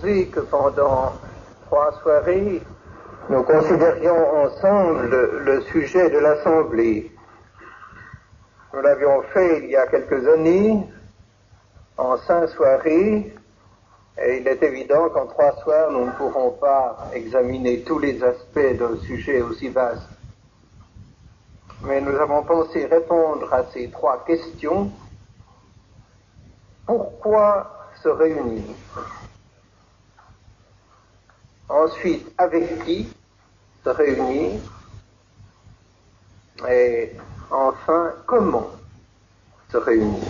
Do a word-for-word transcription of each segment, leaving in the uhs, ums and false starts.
proposé que pendant trois soirées, nous considérions ensemble le, le sujet de l'Assemblée. Nous l'avions fait il y a quelques années, en cinq soirées, et il est évident qu'en trois soirs, nous ne pourrons pas examiner tous les aspects d'un sujet aussi vaste. Mais nous avons pensé répondre à ces trois questions. Pourquoi se réunir? Ensuite, avec qui se réunir? Et enfin, comment se réunir?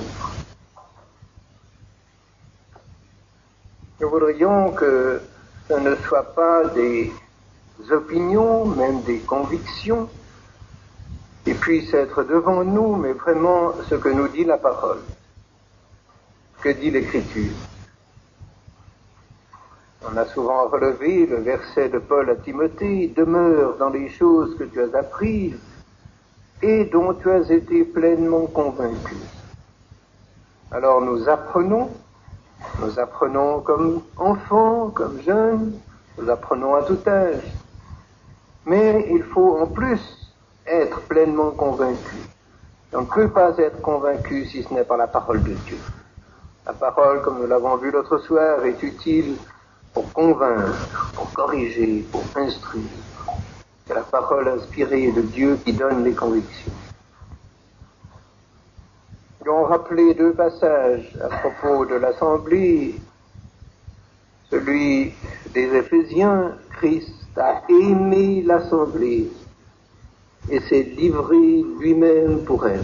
Nous voudrions que ce ne soit pas des opinions, même des convictions, qui puissent être devant nous, mais vraiment ce que nous dit la parole, que dit l'Écriture. On a souvent relevé le verset de Paul à Timothée: « Demeure dans les choses que tu as apprises et dont tu as été pleinement convaincu. » Alors nous apprenons, nous apprenons comme enfants, comme jeunes, nous apprenons à tout âge. Mais il faut en plus être pleinement convaincu. On ne peut pas être convaincu si ce n'est par la parole de Dieu. La parole, comme nous l'avons vu l'autre soir, est utile pour convaincre, pour corriger, pour instruire. C'est la parole inspirée de Dieu qui donne les convictions. Nous avons rappelé deux passages à propos de l'Assemblée. Celui des Éphésiens: Christ a aimé l'Assemblée et s'est livré lui-même pour elle.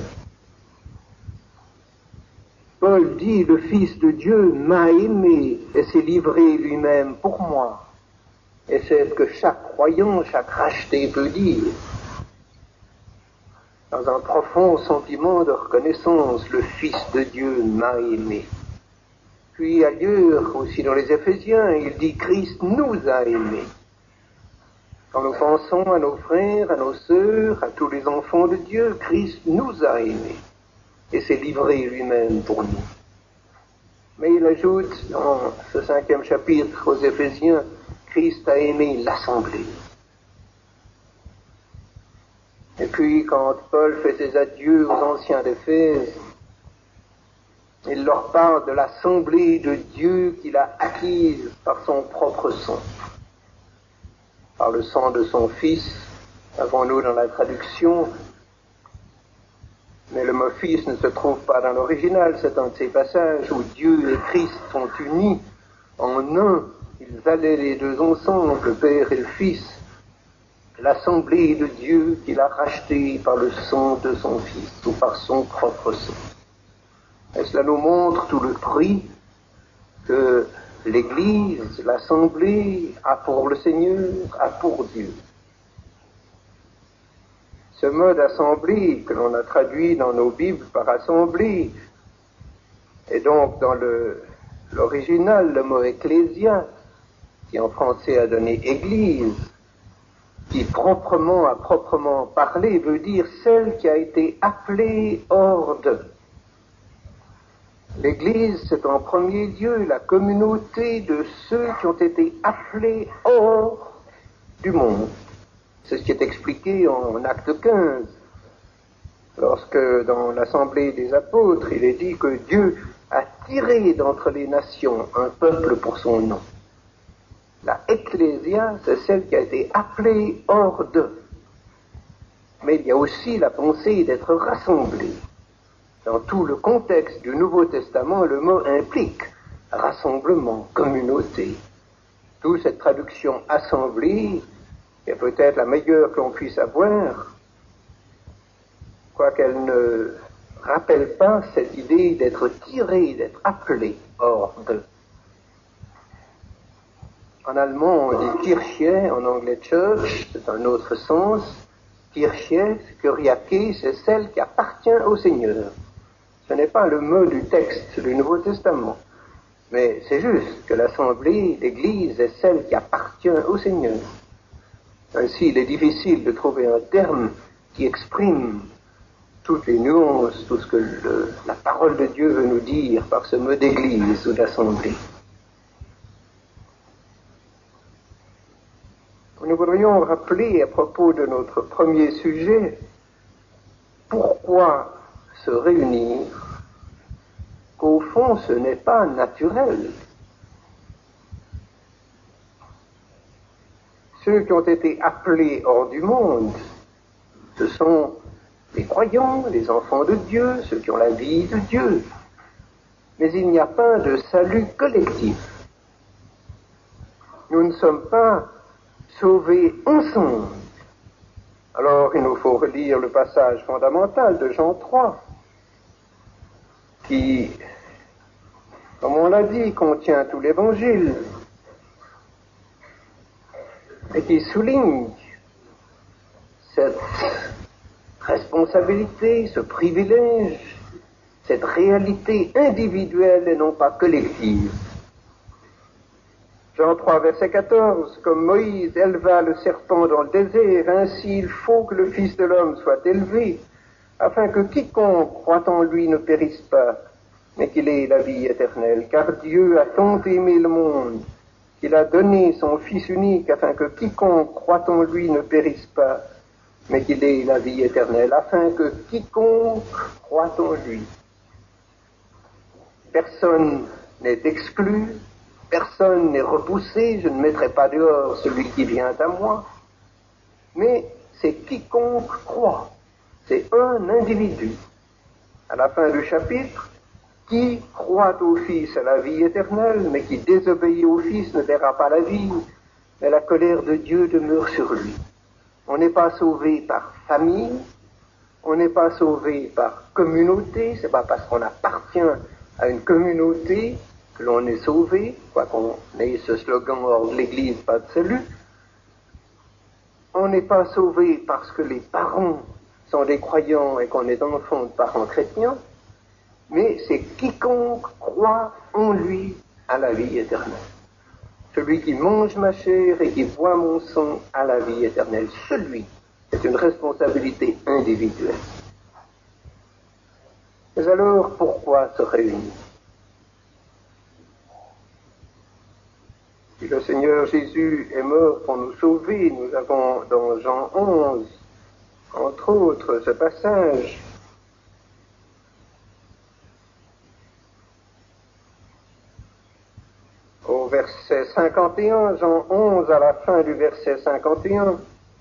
Paul dit: le Fils de Dieu m'a aimé et s'est livré lui-même pour moi. Et c'est ce que chaque croyant, chaque racheté peut dire. Dans un profond sentiment de reconnaissance, le Fils de Dieu m'a aimé. Puis ailleurs, aussi dans les Éphésiens, il dit: Christ nous a aimés. Quand nous pensons à nos frères, à nos sœurs, à tous les enfants de Dieu, Christ nous a aimés et s'est livré lui-même pour nous. Mais il ajoute dans ce cinquième chapitre aux Éphésiens: Christ a aimé l'Assemblée. Et puis quand Paul fait ses adieux aux anciens d'Éphèse, il leur parle de l'Assemblée de Dieu qu'il a acquise par son propre sang. Par le sang de son Fils, avons-nous dans la traduction, mais le mot Fils ne se trouve pas dans l'original. C'est un de ces passages où Dieu et Christ sont unis en un. Ils allaient les deux ensemble, le Père et le Fils. L'Assemblée de Dieu qu'il a rachetée par le sang de son Fils, ou par son propre sang. Et cela nous montre tout le prix que l'Église, l'Assemblée, a pour le Seigneur, a pour Dieu. Ce mot d'assemblée que l'on a traduit dans nos Bibles par assemblée, et donc dans le, l'original, le mot ecclésia, qui en français a donné église, qui proprement, à proprement parler, veut dire celle qui a été appelée hors de. L'Église, c'est en premier lieu la communauté de ceux qui ont été appelés hors du monde. C'est ce qui est expliqué en Acte quinze, lorsque dans l'Assemblée des Apôtres, il est dit que Dieu a tiré d'entre les nations un peuple pour son nom. La ecclésia, c'est celle qui a été appelée hors d'eux. Mais il y a aussi la pensée d'être rassemblée. Dans tout le contexte du Nouveau Testament, le mot implique rassemblement, communauté. D'où cette traduction assemblée est peut-être la meilleure que l'on puisse avoir, quoiqu'elle ne rappelle pas cette idée d'être tiré, d'être appelé hors d'eux. En allemand, on dit Kirche, en anglais Church, c'est un autre sens. Kirche, Kyriake, c'est celle qui appartient au Seigneur. Ce n'est pas le mot du texte du Nouveau Testament, mais c'est juste que l'Assemblée, l'Église, est celle qui appartient au Seigneur. Ainsi, il est difficile de trouver un terme qui exprime toutes les nuances, tout ce que le, la parole de Dieu veut nous dire par ce mot d'église ou d'assemblée. nous voudrions rappeler à propos de notre premier sujet, pourquoi se réunir, qu'au fond ce n'est pas naturel. Ceux qui ont été appelés hors du monde, ce sont les croyants, les enfants de Dieu, ceux qui ont la vie de Dieu. Mais il n'y a pas de salut collectif. Nous ne sommes pas sauvés ensemble. Alors il nous faut relire le passage fondamental de Jean trois, qui, comme on l'a dit, contient tout l'Évangile, et qui souligne cette responsabilité, ce privilège, cette réalité individuelle et non pas collective. Jean trois, verset quatorze, comme Moïse éleva le serpent dans le désert, ainsi il faut que le Fils de l'homme soit élevé, afin que quiconque croit en lui ne périsse pas, mais qu'il ait la vie éternelle. Car Dieu a tant aimé le monde, qu'il a donné son Fils unique, afin que quiconque croit en lui ne périsse pas, mais qu'il ait la vie éternelle, afin que quiconque croit en lui. Personne n'est exclu, personne n'est repoussé, je ne mettrai pas dehors celui qui vient à moi, mais c'est quiconque croit, c'est un individu. À la fin du chapitre, qui croit au Fils à la vie éternelle, mais qui désobéit au Fils ne verra pas la vie, mais la colère de Dieu demeure sur lui. On n'est pas sauvé par famille, on n'est pas sauvé par communauté, c'est pas parce qu'on appartient à une communauté que l'on est sauvé, quoi qu'on ait ce slogan hors de l'Église, pas de salut. On n'est pas sauvé parce que les parents sont des croyants et qu'on est enfant de parents chrétiens, mais c'est quiconque croit en lui à la vie éternelle. Celui qui mange ma chair et qui boit mon sang à la vie éternelle, celui, c'est une responsabilité individuelle. Mais alors, pourquoi se réunir? Si le Seigneur Jésus est mort pour nous sauver, nous avons dans Jean onze, entre autres, ce passage. Au verset cinquante et un, Jean onze, à la fin du verset cinquante et un,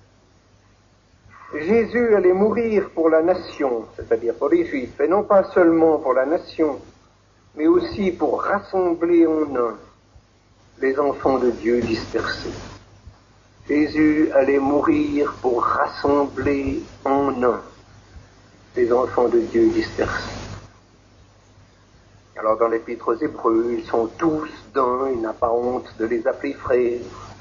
Jésus allait mourir pour la nation, c'est-à-dire pour les Juifs, et non pas seulement pour la nation, mais aussi pour rassembler en un les enfants de Dieu dispersés. Jésus allait mourir pour rassembler en un les enfants de Dieu dispersés. Alors dans l'Épître aux Hébreux, ils sont tous d'un, il n'a pas honte de les appeler frères.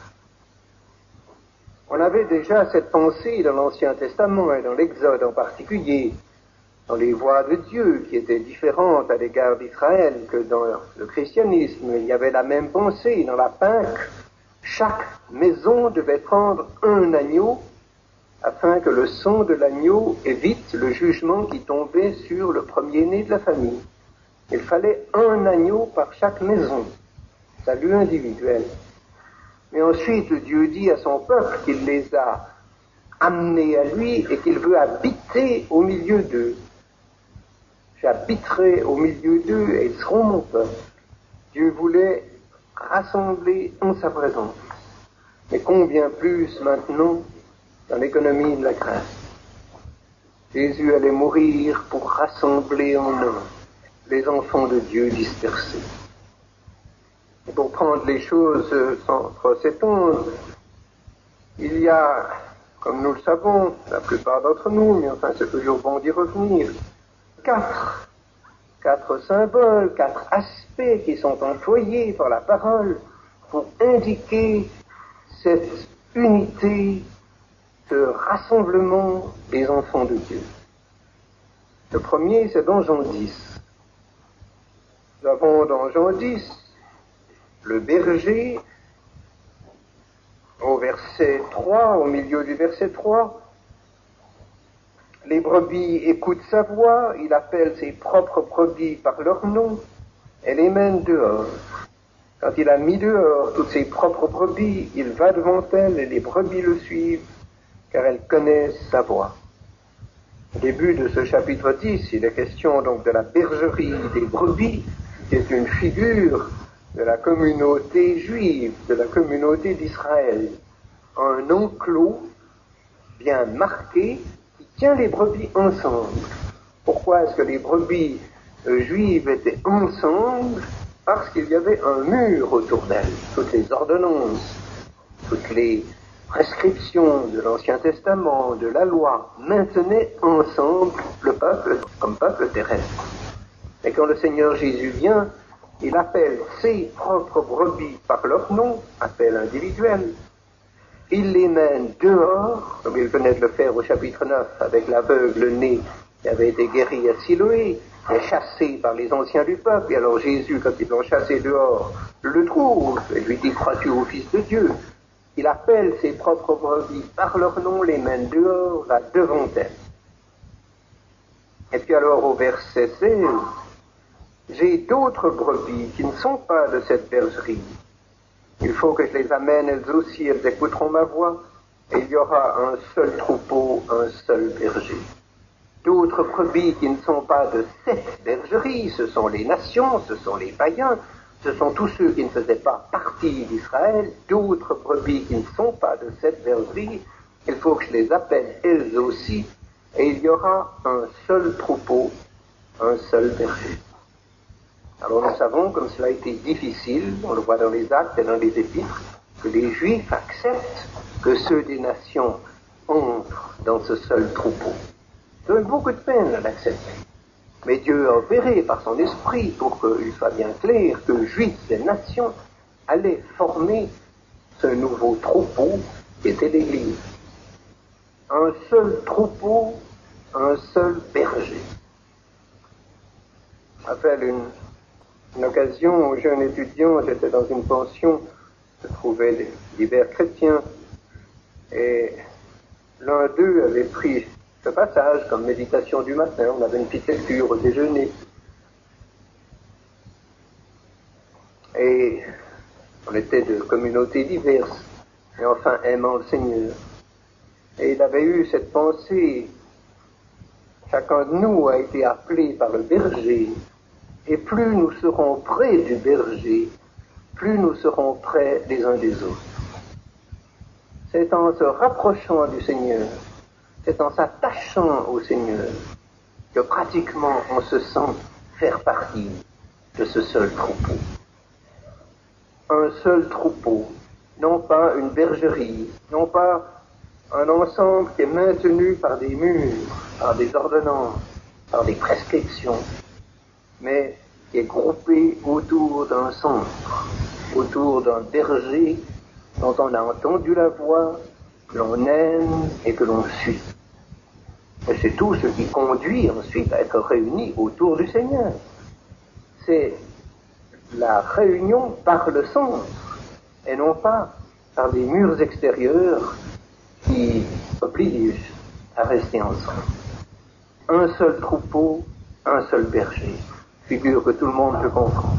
On avait déjà cette pensée dans l'Ancien Testament et dans l'Exode en particulier, dans les voies de Dieu qui étaient différentes à l'égard d'Israël que dans le christianisme. Il y avait la même pensée dans la Pâque. Chaque maison devait prendre un agneau afin que le sang de l'agneau évite le jugement qui tombait sur le premier-né de la famille. Il fallait un agneau par chaque maison, salut individuel. Mais ensuite, Dieu dit à son peuple qu'il les a amenés à lui et qu'il veut habiter au milieu d'eux. J'habiterai au milieu d'eux et ils seront mon peuple. Dieu voulait rassembler en sa présence. Mais combien plus maintenant dans l'économie de la grâce. Jésus allait mourir pour rassembler en un les enfants de Dieu dispersés. Et pour prendre les choses sans trop s'étendre, il y a, comme nous le savons, la plupart d'entre nous, mais enfin c'est toujours bon d'y revenir, quatre, quatre symboles, quatre aspects qui sont employés par la parole pour indiquer cette unité, ce rassemblement des enfants de Dieu. Le premier, c'est dans Jean dix. Nous avons dans Jean dix le berger, au verset trois, au milieu du verset trois, les brebis écoutent sa voix, il appelle ses propres brebis par leur nom et les mène dehors. Quand il a mis dehors toutes ses propres brebis, il va devant elles et les brebis le suivent, car elles connaissent sa voix. Au début de ce chapitre dix, il est question donc de la bergerie des brebis, qui est une figure de la communauté juive, de la communauté d'Israël. Un enclos bien marqué qui tient les brebis ensemble. Pourquoi est-ce que les brebis euh, juives étaient ensemble? Parce qu'il y avait un mur autour d'elles. Toutes les ordonnances, toutes les prescriptions de l'Ancien Testament, de la loi, maintenaient ensemble le peuple comme peuple terrestre. Et quand le Seigneur Jésus vient, il appelle ses propres brebis par leur nom, appel individuel. Il les mène dehors, comme il venait de le faire au chapitre neuf, avec l'aveugle né qui avait été guéri à Siloé, est chassé par les anciens du peuple. Et alors Jésus, quand ils l'ont chassé dehors, le trouve et lui dit: crois-tu au Fils de Dieu? Il appelle ses propres brebis par leur nom, les mène dehors, là devant elles. Et puis alors au verset seize, j'ai d'autres brebis qui ne sont pas de cette bergerie. Il faut que je les amène, elles aussi, elles écouteront ma voix, et il y aura un seul troupeau, un seul berger. D'autres brebis qui ne sont pas de cette bergerie, ce sont les nations, ce sont les païens, ce sont tous ceux qui ne faisaient pas partie d'Israël, d'autres brebis qui ne sont pas de cette bergerie, il faut que je les appelle elles aussi, et il y aura un seul troupeau, un seul berger. Alors nous savons, comme cela a été difficile, on le voit dans les actes et dans les épîtres, que les Juifs acceptent que ceux des nations entrent dans ce seul troupeau. Ça donne beaucoup de peine à l'accepter. Mais Dieu a opéré par son esprit pour qu'il soit bien clair que Juifs et nations allaient former ce nouveau troupeau qui était l'Église. Un seul troupeau, un seul berger. Je rappelle une, une occasion où jeune étudiant, j'étais dans une pension, je trouvais des divers chrétiens, et l'un d'eux avait pris ce passage comme méditation du matin. On avait une petite lecture au déjeuner. Et on était de communautés diverses, et enfin aimant le Seigneur. Et il avait eu cette pensée: chacun de nous a été appelé par le berger, et plus nous serons près du berger, plus nous serons près les uns des autres. C'est en se rapprochant du Seigneur, c'est en s'attachant au Seigneur, que pratiquement on se sent faire partie de ce seul troupeau. Un seul troupeau, non pas une bergerie, non pas un ensemble qui est maintenu par des murs, par des ordonnances, par des prescriptions, mais qui est groupé autour d'un centre, autour d'un berger dont on a entendu la voix, que l'on aime et que l'on suit. Et c'est tout ce qui conduit ensuite à être réunis autour du Seigneur. C'est la réunion par le centre, et non pas par des murs extérieurs qui obligent à rester ensemble. Un seul troupeau, un seul berger. Figure que tout le monde peut comprendre.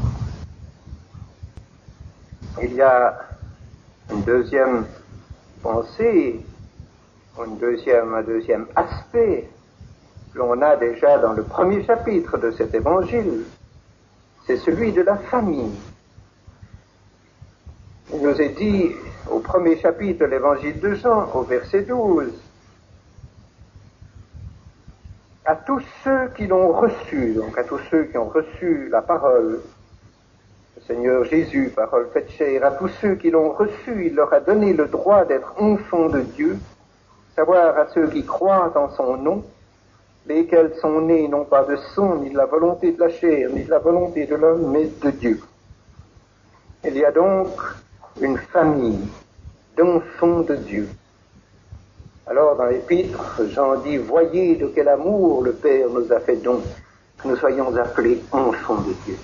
Il y a une deuxième pensée, une deuxième, un deuxième aspect que l'on a déjà dans le premier chapitre de cet évangile, c'est celui de la famille. Il nous est dit au premier chapitre de l'évangile de Jean, au verset douze, à tous ceux qui l'ont reçu, donc à tous ceux qui ont reçu la parole, le Seigneur Jésus, parole faite chair, à tous ceux qui l'ont reçu, il leur a donné le droit d'être enfants de Dieu, savoir à ceux qui croient en son nom, lesquels sont nés non pas de sang, ni de la volonté de la chair, ni de la volonté de l'homme, mais de Dieu. Il y a donc une famille d'enfants de Dieu. Alors dans l'épître, Jean dit: voyez de quel amour le Père nous a fait don, que nous soyons appelés enfants de Dieu.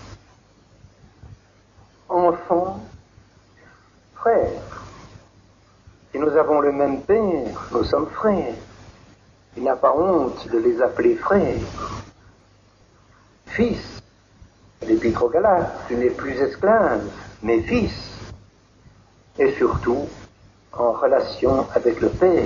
Enfants, frères. Si nous avons le même Père, nous sommes frères. Il n'a pas honte de les appeler frères. Fils, l'épître aux Galates, tu n'es plus esclave, mes fils, et surtout en relation avec le Père.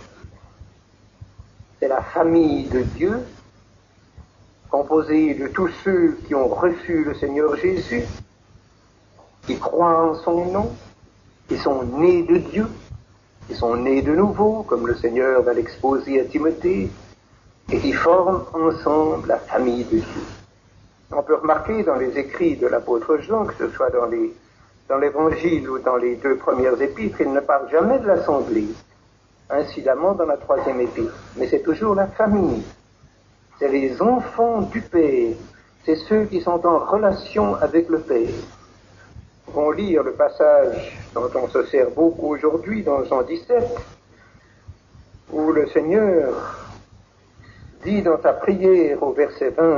C'est la famille de Dieu, composée de tous ceux qui ont reçu le Seigneur Jésus, qui croient en son nom, qui sont nés de Dieu, qui sont nés de nouveau, comme le Seigneur va l'exposer à Timothée, et qui forment ensemble la famille de Dieu. On peut remarquer dans les écrits de l'apôtre Jean, que ce soit dans les, dans l'évangile ou dans les deux premières épîtres, il ne parle jamais de l'assemblée, incidemment dans la troisième épître, mais c'est toujours la famille. C'est les enfants du Père, c'est ceux qui sont en relation avec le Père. Nous pouvons lire le passage dont on se sert beaucoup aujourd'hui dans Jean dix-sept, où le Seigneur dit dans sa prière au verset vingt,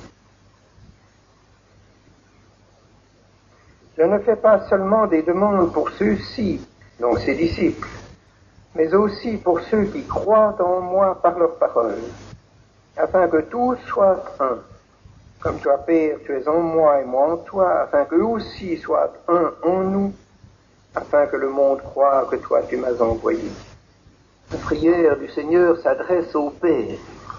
« Je ne fais pas seulement des demandes pour ceux-ci, donc ses disciples, mais aussi pour ceux qui croient en moi par leur parole, afin que tous soient un. Comme toi, Père, tu es en moi et moi en toi, afin qu'eux aussi soient un en nous, afin que le monde croie que toi tu m'as envoyé. » La prière du Seigneur s'adresse au Père.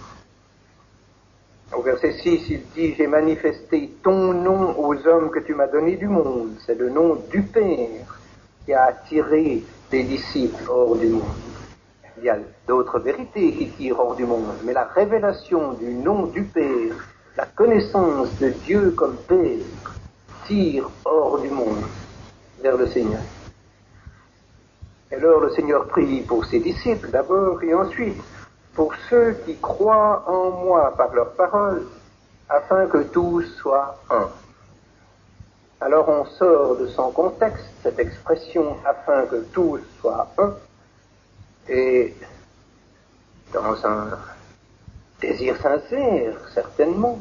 Au verset six, il dit « J'ai manifesté ton nom aux hommes que tu m'as donnés du monde. » C'est le nom du Père qui a attiré des disciples hors du monde. Il y a d'autres vérités qui tirent hors du monde, mais la révélation du nom du Père, la connaissance de Dieu comme Père, tire hors du monde vers le Seigneur. Et alors le Seigneur prie pour ses disciples d'abord, et ensuite pour ceux qui croient en moi par leur parole, afin que tous soient un. Alors on sort de son contexte, cette expression « afin que tous soient un », et dans un désir sincère, certainement,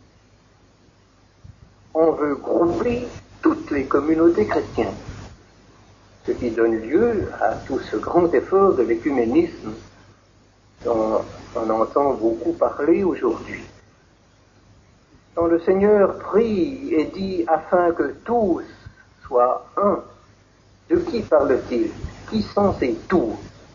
on veut grouper toutes les communautés chrétiennes, ce qui donne lieu à tout ce grand effort de l'écuménisme dont on entend beaucoup parler aujourd'hui. Quand le Seigneur prie et dit « afin que tous soient un », de qui parle-t-il? Qui sont ces tous?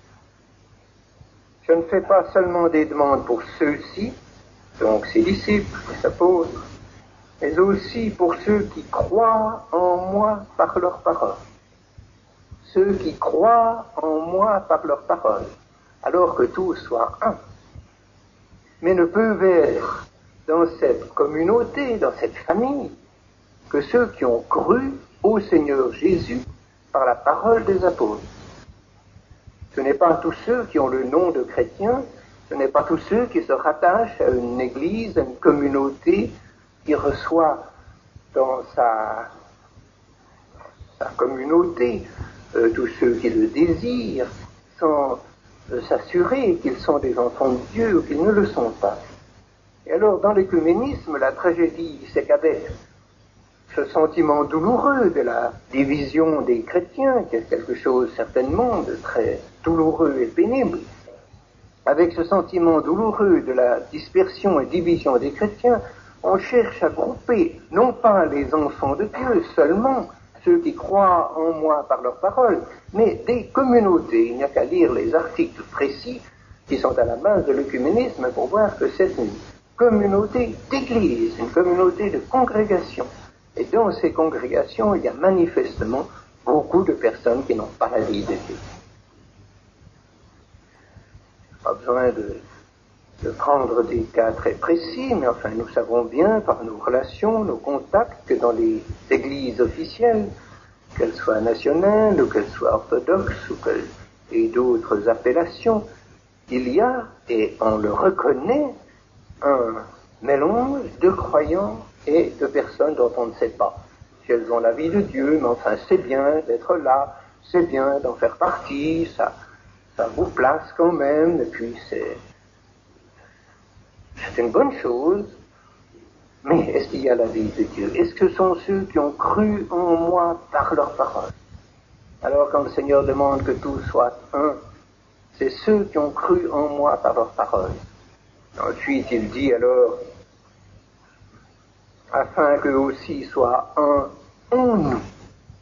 Je ne fais pas seulement des demandes pour ceux-ci, donc ses disciples, les apôtres, mais aussi pour ceux qui croient en moi par leur parole. Ceux qui croient en moi par leur parole, alors que tous soient un, mais ne peuvent être dans cette communauté, dans cette famille, que ceux qui ont cru au Seigneur Jésus par la parole des apôtres. Ce n'est pas tous ceux qui ont le nom de chrétiens, ce n'est pas tous ceux qui se rattachent à une église, à une communauté qui reçoit dans sa, sa communauté euh, tous ceux qui le désirent, sans euh, s'assurer qu'ils sont des enfants de Dieu ou qu'ils ne le sont pas. Et alors, dans l'écuménisme, la tragédie, c'est qu'avec ce sentiment douloureux de la division des chrétiens, qui est quelque chose certainement de très douloureux et pénible, avec ce sentiment douloureux de la dispersion et division des chrétiens, on cherche à grouper non pas les enfants de Dieu seulement, ceux qui croient en moi par leur parole, mais des communautés. Il n'y a qu'à lire les articles précis qui sont à la base de l'écuménisme pour voir que c'est une communauté d'église, une communauté de congrégation. Et dans ces congrégations, il y a manifestement beaucoup de personnes qui n'ont pas la vie de Dieu. Pas besoin de, de prendre des cas très précis, mais enfin, nous savons bien par nos relations, nos contacts, que dans les églises officielles, qu'elles soient nationales ou qu'elles soient orthodoxes ou qu'elles aient d'autres appellations, il y a, et on le reconnaît, un mélange de croyants et de personnes dont on ne sait pas si elles ont la vie de Dieu, mais enfin c'est bien d'être là, c'est bien d'en faire partie, ça, ça vous place quand même, et puis c'est, c'est une bonne chose, mais est-ce qu'il y a la vie de Dieu? Est-ce que ce sont ceux qui ont cru en moi par leur parole? Alors quand le Seigneur demande que tous soient un, c'est ceux qui ont cru en moi par leur parole. Ensuite il dit alors, afin qu'eux aussi soient un en nous.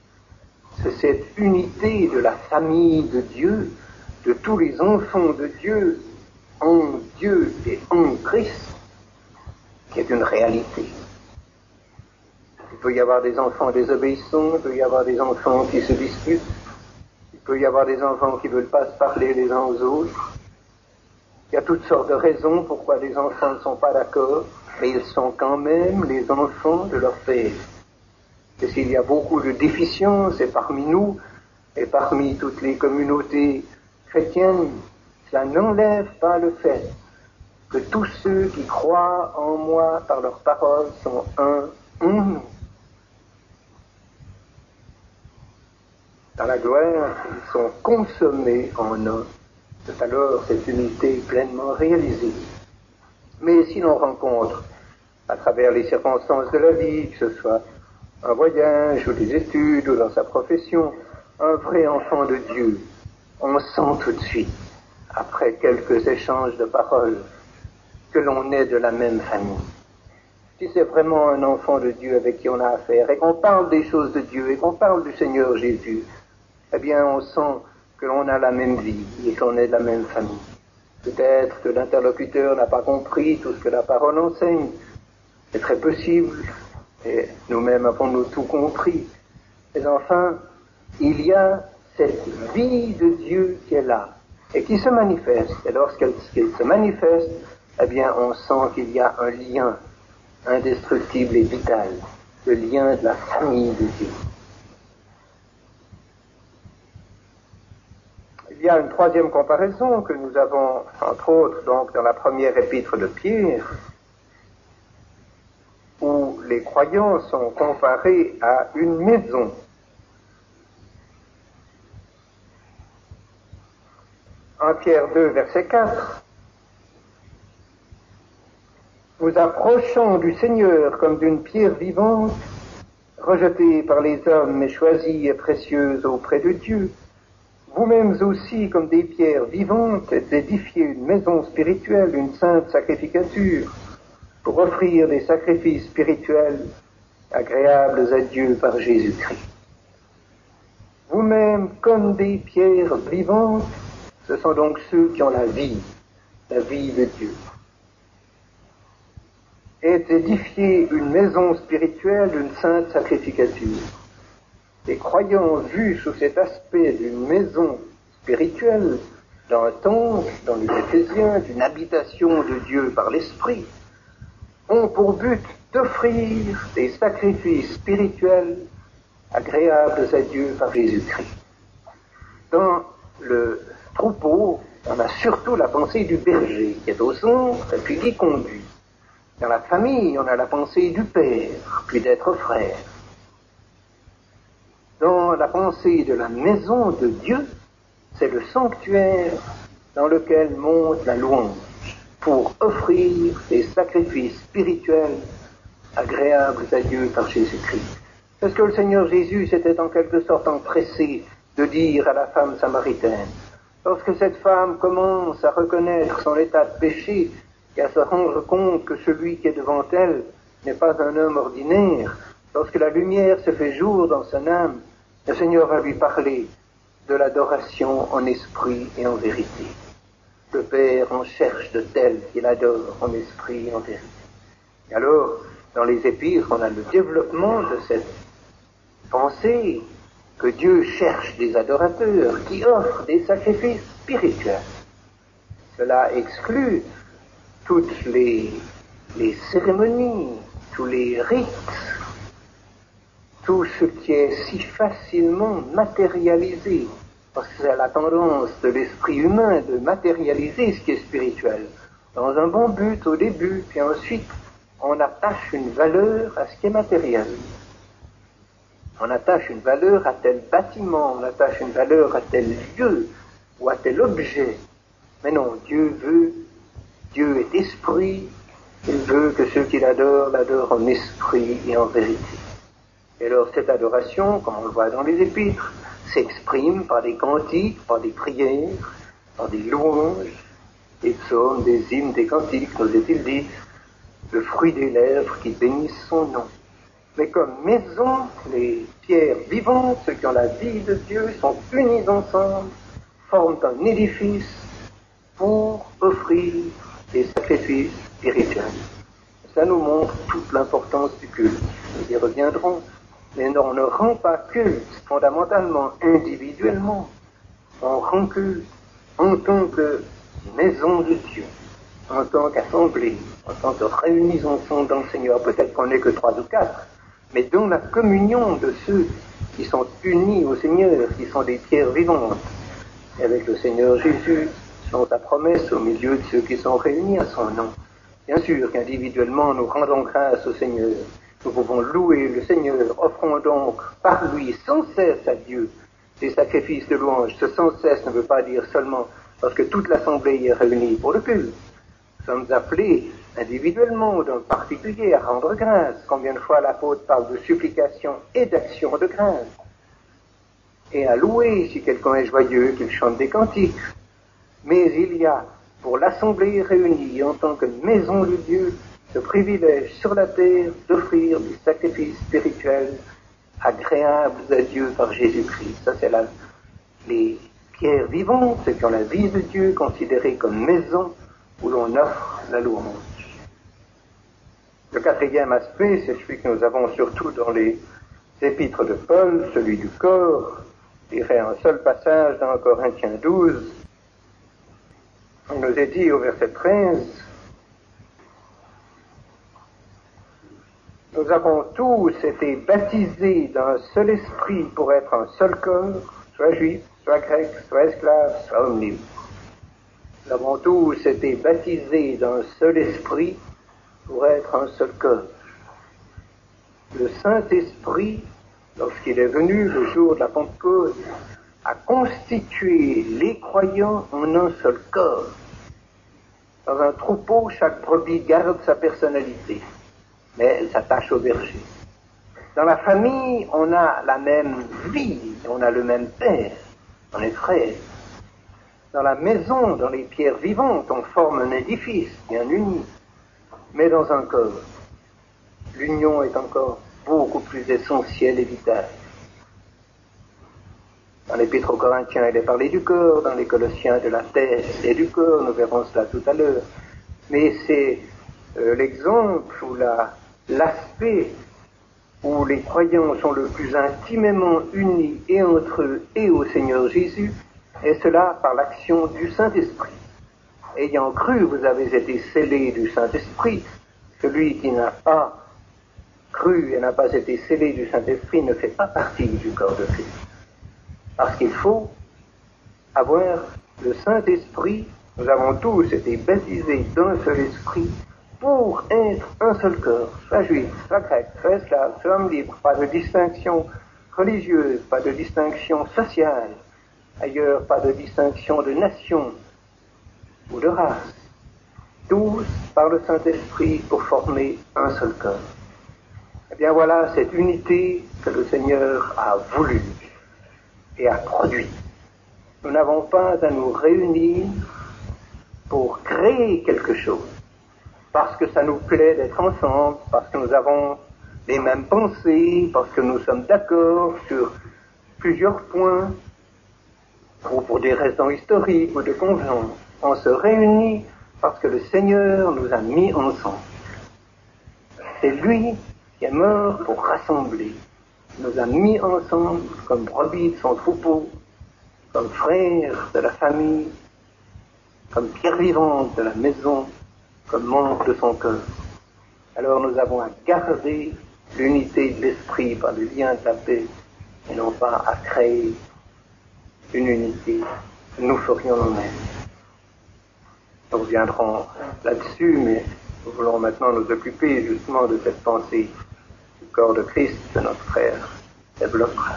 cette unité de la famille de Dieu, de tous les enfants de Dieu, en Dieu et en Christ, qui est une réalité. Il peut y avoir des enfants désobéissants, il peut y avoir des enfants qui se disputent, il peut y avoir des enfants qui ne veulent pas se parler les uns aux autres. Il y a toutes sortes de raisons pourquoi les enfants ne sont pas d'accord, mais ils sont quand même les enfants de leur Père. Et s'il y a beaucoup de déficiences, et parmi nous, et parmi toutes les communautés chrétiennes, cela n'enlève pas le fait que tous ceux qui croient en moi par leurs paroles sont un en nous. Dans la gloire, ils sont consommés en un. C'est alors cette unité pleinement réalisée. Mais si l'on rencontre, à travers les circonstances de la vie, que ce soit un voyage ou des études ou dans sa profession, un vrai enfant de Dieu, on sent tout de suite, après quelques échanges de paroles, que l'on est de la même famille. Si c'est vraiment un enfant de Dieu avec qui on a affaire, et qu'on parle des choses de Dieu, et qu'on parle du Seigneur Jésus, eh bien on sent que l'on a la même vie, et qu'on est de la même famille. Peut-être que l'interlocuteur n'a pas compris tout ce que la parole enseigne, c'est très possible, et nous-mêmes avons-nous tout compris. Mais enfin, il y a cette vie de Dieu qui est là, et qui se manifeste. Et lorsqu'elle se manifeste, eh bien, on sent qu'il y a un lien indestructible et vital, le lien de la famille de Dieu. Il y a une troisième comparaison que nous avons, entre autres, donc, dans la première épître de Pierre, où les croyants sont comparés à une maison. En Pierre deux, verset quatre, « Vous approchant du Seigneur comme d'une pierre vivante, rejetée par les hommes mais choisie et précieuse auprès de Dieu, vous-mêmes aussi comme des pierres vivantes édifiez une maison spirituelle, une sainte sacrificature, pour offrir des sacrifices spirituels agréables à Dieu par Jésus-Christ. Vous-même comme des pierres vivantes, ce sont donc ceux qui ont la vie, la vie de Dieu. Et édifier une maison spirituelle, une sainte sacrificature. Les croyants vus sous cet aspect d'une maison spirituelle, d'un temple, dans les Éphésiens, d'une habitation de Dieu par l'Esprit, ont pour but d'offrir des sacrifices spirituels agréables à Dieu par Jésus-Christ. Dans le troupeau, on a surtout la pensée du berger qui est au centre et puis qui conduit. Dans la famille, on a la pensée du père, puis d'être frère. Dans la pensée de la maison de Dieu, c'est le sanctuaire dans lequel monte la louange pour offrir des sacrifices spirituels agréables à Dieu par Jésus-Christ. Parce que le Seigneur Jésus s'était en quelque sorte empressé de dire à la femme samaritaine, lorsque cette femme commence à reconnaître son état de péché et à se rendre compte que celui qui est devant elle n'est pas un homme ordinaire, lorsque la lumière se fait jour dans son âme, le Seigneur va lui parler de l'adoration en esprit et en vérité. Le Père en cherche de tels qu'il adore en esprit et en vérité. Et alors, dans les épîtres, on a le développement de cette pensée que Dieu cherche des adorateurs qui offrent des sacrifices spirituels. Cela exclut toutes les, les cérémonies, tous les rites, tout ce qui est si facilement matérialisé, parce que c'est la tendance de l'esprit humain de matérialiser ce qui est spirituel, dans un bon but au début, puis ensuite on attache une valeur à ce qui est matériel. On attache une valeur à tel bâtiment, on attache une valeur à tel lieu ou à tel objet. Mais non, Dieu veut, Dieu est esprit, il veut que ceux qui l'adorent, l'adorent en esprit et en vérité. Et alors cette adoration, comme on le voit dans les épîtres, s'exprime par des cantiques, par des prières, par des louanges, des psaumes, des hymnes, des cantiques, nous est-il dit, le fruit des lèvres qui bénissent son nom. mais comme maison, les pierres vivantes, ceux qui ont la vie de Dieu, sont unis ensemble, forment un édifice pour offrir des sacrifices spirituels. Ça nous montre toute l'importance du culte. Nous y reviendrons. Mais on ne rend pas culte fondamentalement, individuellement. On rend culte en tant que maison de Dieu, en tant qu'assemblée, en tant que réunis ensemble dans le Seigneur. Peut-être qu'on n'est que trois ou quatre, mais dans la communion de ceux qui sont unis au Seigneur, qui sont des pierres vivantes, et avec le Seigneur Jésus, sont sa promesse au milieu de ceux qui sont réunis à son nom. Bien sûr qu'individuellement, nous rendons grâce au Seigneur. Nous pouvons louer le Seigneur, offrons donc par lui sans cesse à Dieu des sacrifices de louange. Ce sans cesse ne veut pas dire seulement parce que toute l'assemblée est réunie pour le culte. Nous sommes appelés individuellement, d'un particulier, à rendre grâce. Combien de fois l'apôtre parle de supplication et d'action de grâce. Et à louer, si quelqu'un est joyeux, qu'il chante des cantiques. Mais il y a, pour l'assemblée réunie en tant que maison de Dieu, ce privilège sur la terre d'offrir des sacrifices spirituels agréables à Dieu par Jésus-Christ. Ça, c'est la, les pierres vivantes, ceux qui ont la vie de Dieu, considérées comme maison où l'on offre la louange. Le quatrième aspect, c'est celui que nous avons surtout dans les épîtres de Paul, celui du corps. Je dirais un seul passage dans Corinthiens douze. Il nous est dit au verset treize, « Nous avons tous été baptisés d'un seul esprit pour être un seul corps, soit juif, soit grec, soit esclave, soit homme libre. Nous avons tous été baptisés d'un seul esprit pour être un seul corps. Le Saint-Esprit, lorsqu'il est venu le jour de la Pentecôte, a constitué les croyants en un seul corps. Dans un troupeau, chaque brebis garde sa personnalité, mais elle s'attache au berger. Dans la famille, on a la même vie, on a le même père, on est frères. Dans la maison, dans les pierres vivantes, on forme un édifice bien uni. Mais dans un corps, l'union est encore beaucoup plus essentielle et vitale. Dans l'Épître aux Corinthiens, il est parlé du corps, dans les Colossiens de la tête et du corps, nous verrons cela tout à l'heure. Mais c'est euh, l'exemple ou la, l'aspect où les croyants sont le plus intimement unis et entre eux et au Seigneur Jésus, et cela par l'action du Saint-Esprit. Ayant cru, vous avez été scellés du Saint-Esprit. Celui qui n'a pas cru et n'a pas été scellé du Saint-Esprit ne fait pas partie du corps de Christ. Parce qu'il faut avoir le Saint-Esprit. Nous avons tous été baptisés d'un seul esprit pour être un seul corps, soit juif, soit grec, soit esclave, soit homme libre. Pas de distinction religieuse, pas de distinction sociale. Ailleurs, pas de distinction de nation ou de race. Tous par le Saint-Esprit pour former un seul corps. Eh bien voilà cette unité que le Seigneur a voulu et a produit. Nous n'avons pas à nous réunir pour créer quelque chose, parce que ça nous plaît d'être ensemble, parce que nous avons les mêmes pensées, parce que nous sommes d'accord sur plusieurs points, ou pour des raisons historiques ou de convenance. On se réunit parce que le Seigneur nous a mis ensemble. C'est lui qui est mort pour rassembler. Il nous a mis ensemble comme brebis de son troupeau, comme frères de la famille, comme pierre vivante de la maison, comme membres de son cœur. Alors nous avons à garder l'unité de l'esprit par le lien de la paix, et non pas à créer une unité que nous ferions nous-mêmes. Nous reviendrons là-dessus, mais nous voulons maintenant nous occuper justement de cette pensée du corps de Christ que notre frère développera.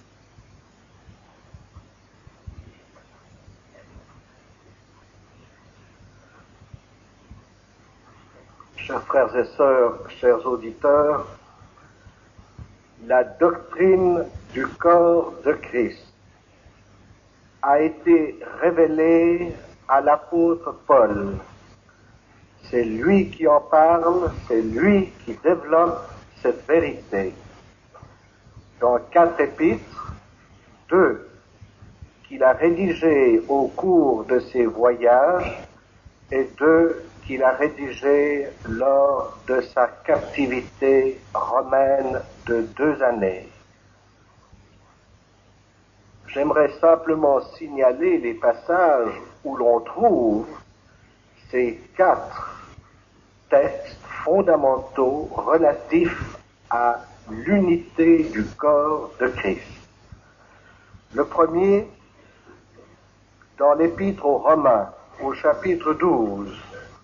Chers frères et sœurs, chers auditeurs, la doctrine du corps de Christ a été révélée à l'apôtre Paul. C'est lui qui en parle, c'est lui qui développe cette vérité dans quatre épîtres, deux qu'il a rédigées au cours de ses voyages et deux qu'il a rédigées lors de sa captivité romaine de deux années. J'aimerais simplement signaler les passages où l'on trouve ces quatre textes fondamentaux relatifs à l'unité du corps de Christ. Le premier, dans l'Épître aux Romains, au chapitre douze,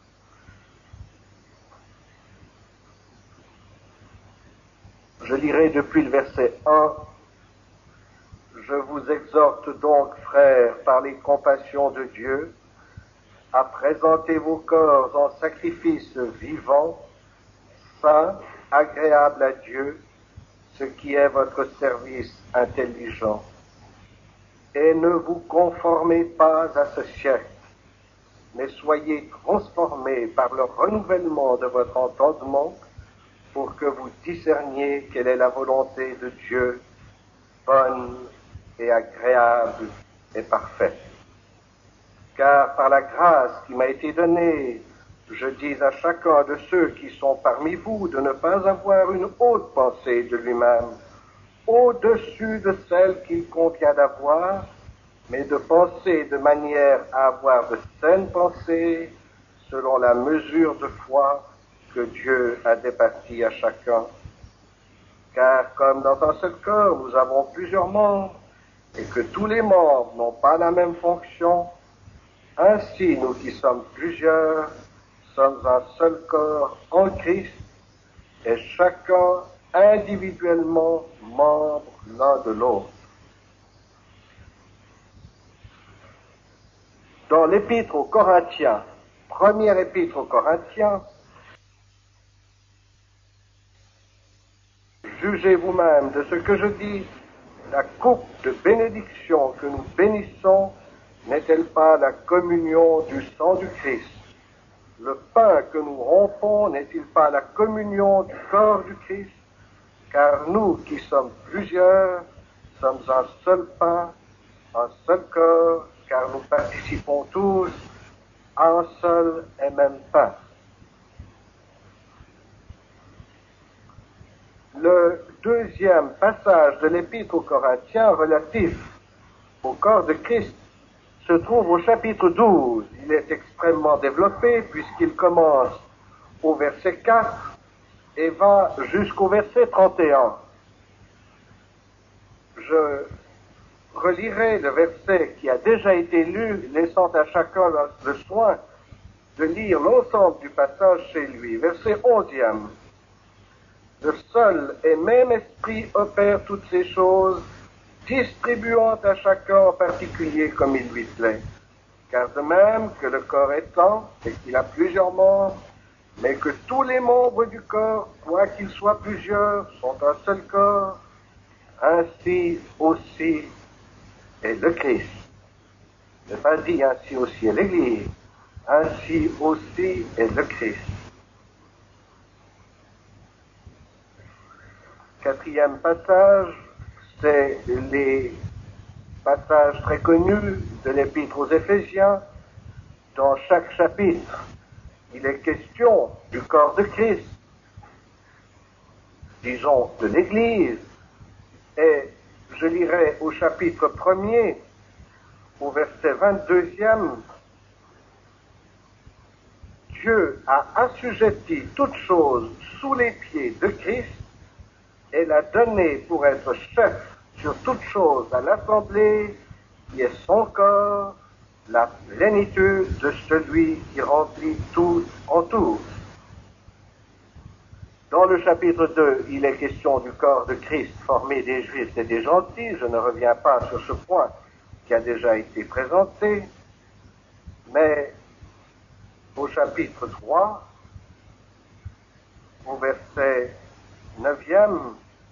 je lirai depuis le verset un. Je vous exhorte donc, frères, par les compassions de Dieu, à présenter vos corps en sacrifice vivant, saint, agréable à Dieu, ce qui est votre service intelligent. Et ne vous conformez pas à ce siècle, mais soyez transformés par le renouvellement de votre entendement, pour que vous discerniez quelle est la volonté de Dieu, bonne et agréable et parfaite. Car par la grâce qui m'a été donnée, je dis à chacun de ceux qui sont parmi vous de ne pas avoir une haute pensée de lui-même, au-dessus de celle qu'il convient d'avoir, mais de penser de manière à avoir de saines pensées selon la mesure de foi que Dieu a départie à chacun. Car comme dans un seul corps nous avons plusieurs membres, et que tous les membres n'ont pas la même fonction, ainsi nous qui sommes plusieurs sommes un seul corps en Christ, et chacun individuellement membre l'un de l'autre. Dans l'épître aux Corinthiens, première épître aux Corinthiens, jugez vous-même de ce que je dis, la coupe de bénédiction que nous bénissons n'est-elle pas la communion du sang du Christ? Le pain que nous rompons n'est-il pas la communion du corps du Christ? Car nous qui sommes plusieurs, sommes un seul pain, un seul corps, car nous participons tous à un seul et même pain. Le deuxième passage de l'Épître aux Corinthiens relatif au corps de Christ se trouve au chapitre douze. Il est extrêmement développé puisqu'il commence au verset quatre et va jusqu'au verset trente et un. Je relirai le verset qui a déjà été lu, laissant à chacun le soin de lire l'ensemble du passage chez lui. Verset onzième. Le seul et même esprit opère toutes ces choses, distribuant à chacun en particulier comme il lui plaît. Car de même que le corps est un, et qu'il a plusieurs membres, mais que tous les membres du corps, quoiqu'ils soient plusieurs, sont un seul corps, ainsi aussi est le Christ. Ne pas dit ainsi aussi est l'Église, ainsi aussi est le Christ. Quatrième passage, c'est les passages très connus de l'Épître aux Éphésiens. Dans chaque chapitre, il est question du corps de Christ, disons de l'Église, et je lirai au chapitre premier, au verset vingt-deuxième, Dieu a assujetti toutes choses sous les pieds de Christ et l'a donné pour être chef sur toutes choses à l'Assemblée, qui est son corps, la plénitude de celui qui remplit tout en tous. Dans le chapitre deux, il est question du corps de Christ formé des Juifs et des gentils. Je ne reviens pas sur ce point qui a déjà été présenté, mais au chapitre trois, au verset neuvième,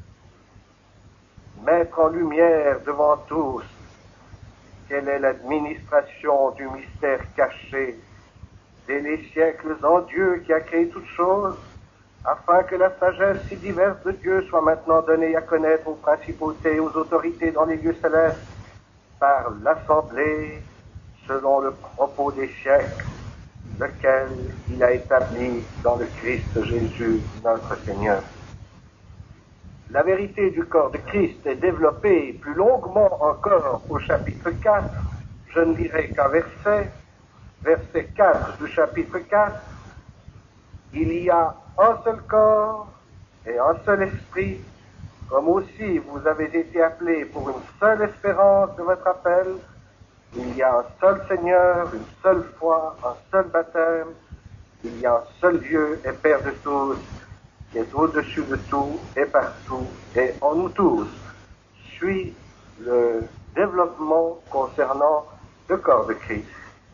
mettre en lumière devant tous quelle est l'administration du mystère caché dès les siècles en Dieu qui a créé toutes choses, afin que la sagesse si diverse de Dieu soit maintenant donnée à connaître aux principautés et aux autorités dans les lieux célestes par l'Assemblée, selon le propos des siècles, lequel il a établi dans le Christ Jésus, notre Seigneur. La vérité du corps de Christ est développée plus longuement encore au chapitre quatre. Je ne lirai qu'un verset, verset quatre du chapitre quatre. Il y a un seul corps et un seul esprit, comme aussi vous avez été appelés pour une seule espérance de votre appel. Il y a un seul Seigneur, une seule foi, un seul baptême. Il y a un seul Dieu et Père de tous, qui est au-dessus de tout et partout et en nous tous. Suit le développement concernant le corps de Christ.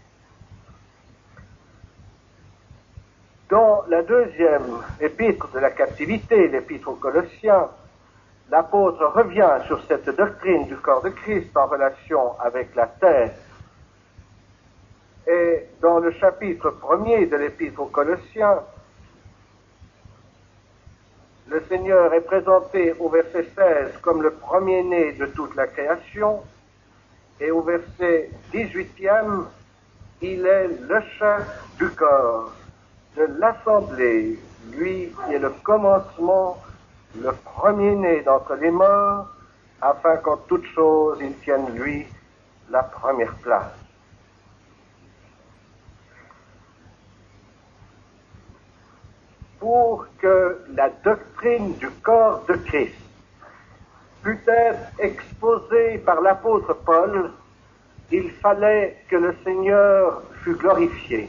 Dans la deuxième épître de la captivité, l'épître aux Colossiens, l'apôtre revient sur cette doctrine du corps de Christ en relation avec la tête. Et dans le chapitre premier de l'épître aux Colossiens, le Seigneur est présenté au verset seize comme le premier-né de toute la création, et au verset dix-huitième, il est le chef du corps, de l'assemblée, lui qui est le commencement, le premier-né d'entre les morts, afin qu'en toute chose il tienne lui la première place. Pour que la doctrine du corps de Christ pût être exposée par l'apôtre Paul, il fallait que le Seigneur fût glorifié.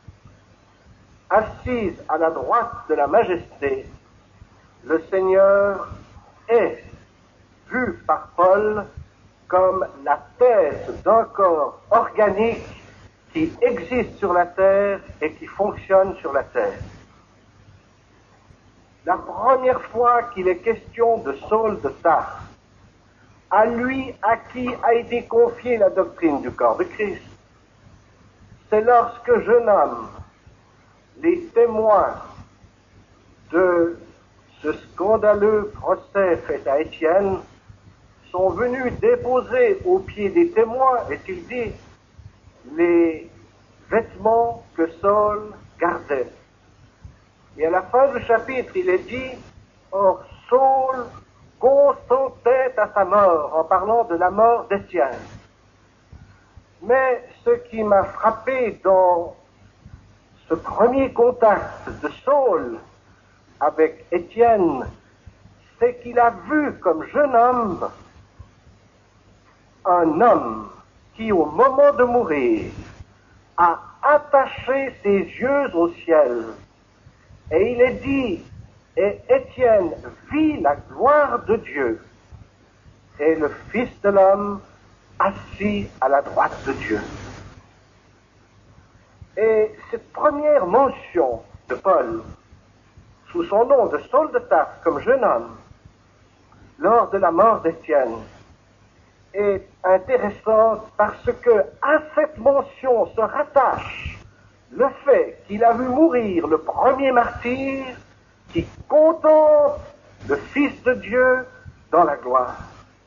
Assise à la droite de la majesté, le Seigneur est vu par Paul comme la tête d'un corps organique qui existe sur la terre et qui fonctionne sur la terre. La première fois qu'il est question de Saul de Tarse, à lui à qui a été confiée la doctrine du corps de Christ, c'est lorsque jeune homme, les témoins de ce scandaleux procès fait à Étienne sont venus déposer aux pieds des témoins, est-il dit, les vêtements que Saul gardait. Et à la fin du chapitre, il est dit, or Saul consentait à sa mort, en parlant de la mort d'Étienne. Mais ce qui m'a frappé dans ce premier contact de Saul avec Étienne, c'est qu'il a vu comme jeune homme un homme qui, au moment de mourir, a attaché ses yeux au ciel. Et il est dit, et Étienne vit la gloire de Dieu, et le Fils de l'homme assis à la droite de Dieu. Et cette première mention de Paul, sous son nom de Saul de Tarse comme jeune homme, lors de la mort d'Étienne, est intéressante parce que à cette mention se rattache le fait qu'il a vu mourir le premier martyr qui contemple le Fils de Dieu dans la gloire.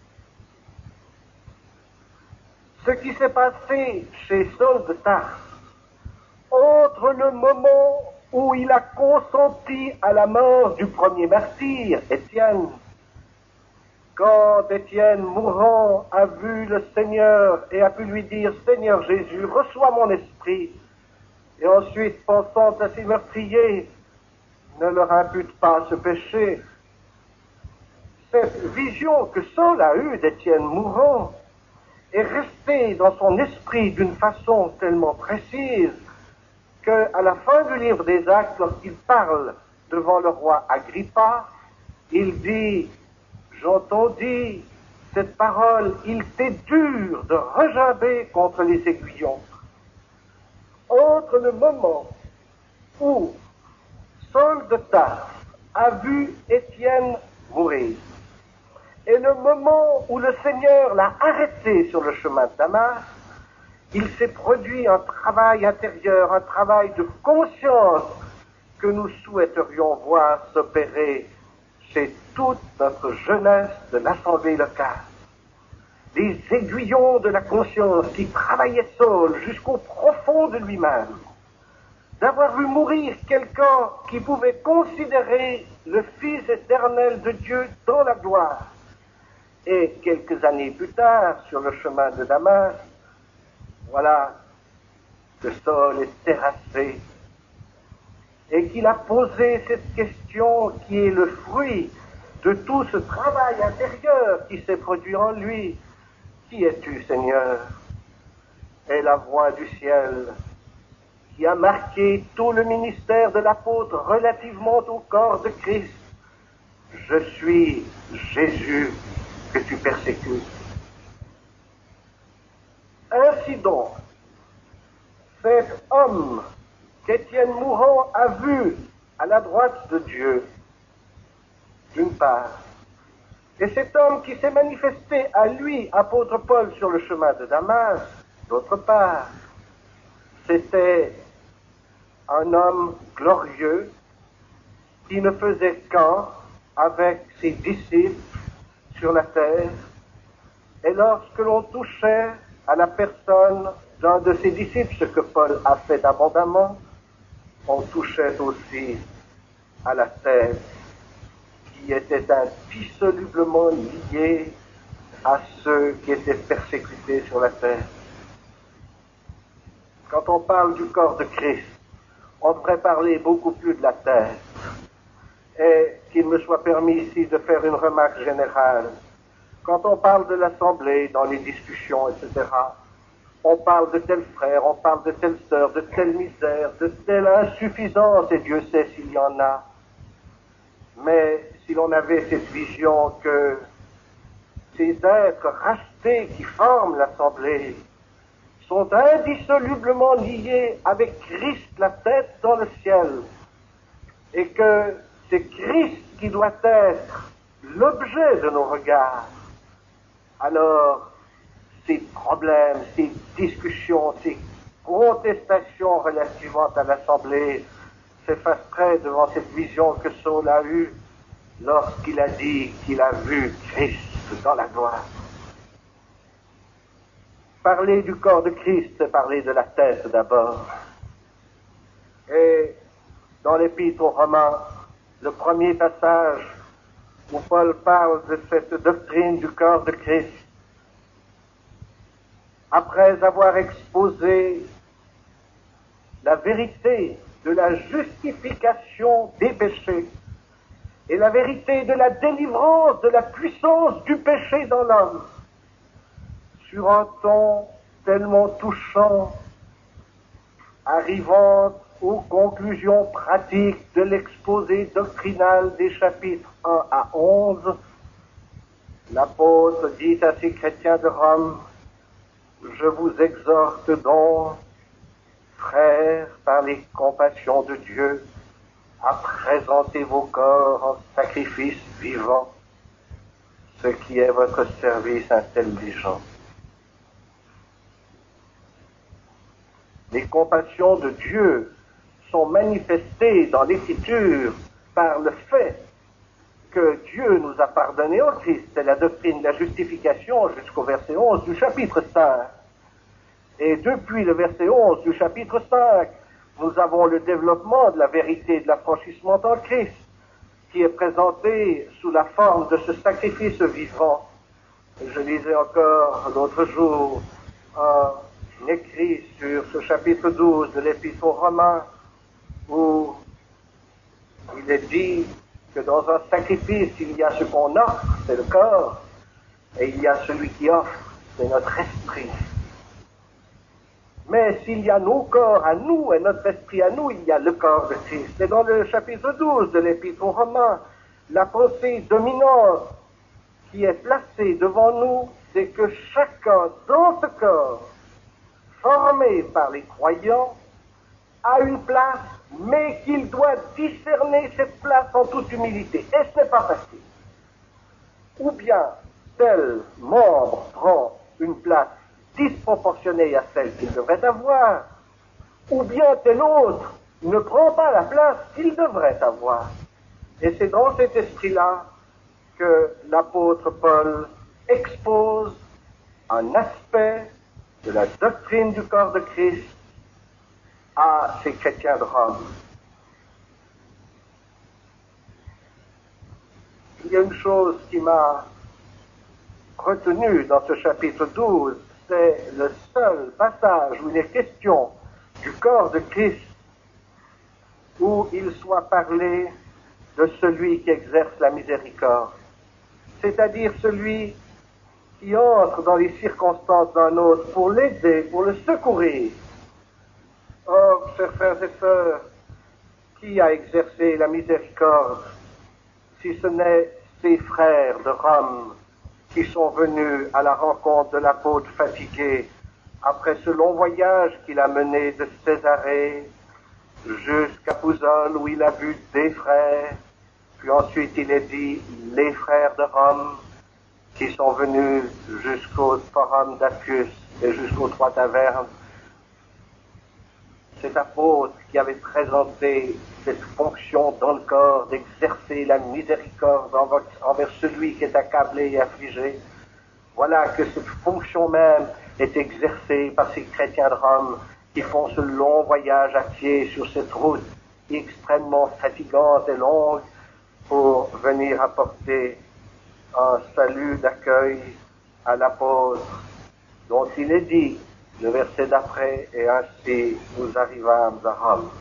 Ce qui s'est passé chez Saul de Tarse, entre le moment où il a consenti à la mort du premier martyr, Étienne, quand Étienne, mourant, a vu le Seigneur et a pu lui dire « Seigneur Jésus, reçois mon esprit », et ensuite, pensant à ses meurtriers, ne leur impute pas ce péché. Cette vision que Saul a eue d'Étienne mourant est restée dans son esprit d'une façon tellement précise qu'à la fin du livre des Actes, lorsqu'il parle devant le roi Agrippa, il dit « J'entendis cette parole, il t'est dur de regimber contre les aiguillons. » Entre le moment où Saul de Tarse a vu Étienne mourir et le moment où le Seigneur l'a arrêté sur le chemin de Damas, il s'est produit un travail intérieur, un travail de conscience que nous souhaiterions voir s'opérer chez toute notre jeunesse de l'Assemblée locale. Des aiguillons de la conscience qui travaillaient Saul jusqu'au profond de lui-même. D'avoir vu mourir quelqu'un qui pouvait considérer le Fils éternel de Dieu dans la gloire. Et quelques années plus tard, sur le chemin de Damas, voilà que Saul est terrassé et qu'il a posé cette question qui est le fruit de tout ce travail intérieur qui s'est produit en lui. Qui es-tu, Seigneur? Et la voix du ciel qui a marqué tout le ministère de l'apôtre relativement au corps de Christ. Je suis Jésus que tu persécutes. Ainsi donc, cet homme qu'Étienne Mourant a vu à la droite de Dieu, d'une part, et cet homme qui s'est manifesté à lui, apôtre Paul, sur le chemin de Damas, d'autre part, c'était un homme glorieux qui ne faisait qu'un avec ses disciples sur la terre. Et lorsque l'on touchait à la personne d'un de ses disciples, ce que Paul a fait abondamment, on touchait aussi à la tête qui était indissolublement liée à ceux qui étaient persécutés sur la terre. Quand on parle du corps de Christ, on devrait parler beaucoup plus de la tête. Et qu'il me soit permis ici de faire une remarque générale. Quand on parle de l'Assemblée, dans les discussions, et cetera, on parle de tel frère, on parle de telle sœur, de telle misère, de telle insuffisance, et Dieu sait s'il y en a. Mais si l'on avait cette vision que ces êtres rachetés qui forment l'Assemblée sont indissolublement liés avec Christ, la tête dans le ciel, et que c'est Christ qui doit être l'objet de nos regards, alors ces problèmes, ces discussions, ces contestations relativement à l'Assemblée s'effaceraient devant cette vision que Saul a eue lorsqu'il a dit qu'il a vu Christ dans la gloire. Parler du corps de Christ, c'est parler de la tête d'abord. Et dans l'Épître aux Romains, le premier passage où Paul parle de cette doctrine du corps de Christ, après avoir exposé la vérité de la justification des péchés et la vérité de la délivrance de la puissance du péché dans l'homme, sur un ton tellement touchant, arrivant aux conclusions pratiques de l'exposé doctrinal des chapitres un à onze, l'apôtre dit à ces chrétiens de Rome: « Je vous exhorte donc, frères, par les compassions de Dieu, à présenter vos corps en sacrifice vivant, ce qui est votre service intelligent. » Les compassions de Dieu sont manifestées dans l'Écriture par le fait que Dieu nous a pardonné en Christ. C'est la doctrine de la justification jusqu'au verset onze du chapitre cinq. Et depuis le verset onze du chapitre cinq, nous avons le développement de la vérité de l'affranchissement en Christ, qui est présenté sous la forme de ce sacrifice vivant. Je lisais encore l'autre jour un écrit sur ce chapitre douze de l'Épître aux Romains, où il est dit que dans un sacrifice, il y a ce qu'on offre, c'est le corps, et il y a celui qui offre, c'est notre esprit. Mais s'il y a nos corps à nous et notre esprit à nous, il y a le corps de Christ. Et dans le chapitre douze de l'Épître aux Romains, la pensée dominante qui est placée devant nous, c'est que chacun dans ce corps, formé par les croyants, a une place, mais qu'il doit discerner cette place en toute humilité. Et ce n'est pas facile. Ou bien tel membre prend une place disproportionnée à celle qu'il devrait avoir, ou bien tel autre ne prend pas la place qu'il devrait avoir. Et c'est dans cet esprit-là que l'apôtre Paul expose un aspect de la doctrine du corps de Christ à ces chrétiens de Rome. Il y a une chose qui m'a retenu dans ce chapitre douze, c'est le seul passage où il est question du corps de Christ, où il soit parlé de celui qui exerce la miséricorde, c'est-à-dire celui qui entre dans les circonstances d'un autre pour l'aider, pour le secourir. Or, chers frères et sœurs, qui a exercé la miséricorde si ce n'est ces frères de Rome qui sont venus à la rencontre de l'apôtre fatigué après ce long voyage qu'il a mené de Césarée jusqu'à Pouzole, où il a vu des frères, puis ensuite il est dit les frères de Rome qui sont venus jusqu'au forum d'Appius et jusqu'aux trois tavernes. Cet apôtre qui avait présenté cette fonction dans le corps d'exercer la miséricorde envers celui qui est accablé et affligé, voilà que cette fonction même est exercée par ces chrétiens de Rome qui font ce long voyage à pied sur cette route extrêmement fatigante et longue pour venir apporter un salut d'accueil à l'apôtre dont il est dit, le verset d'après, et ainsi nous arrivâmes à Rome.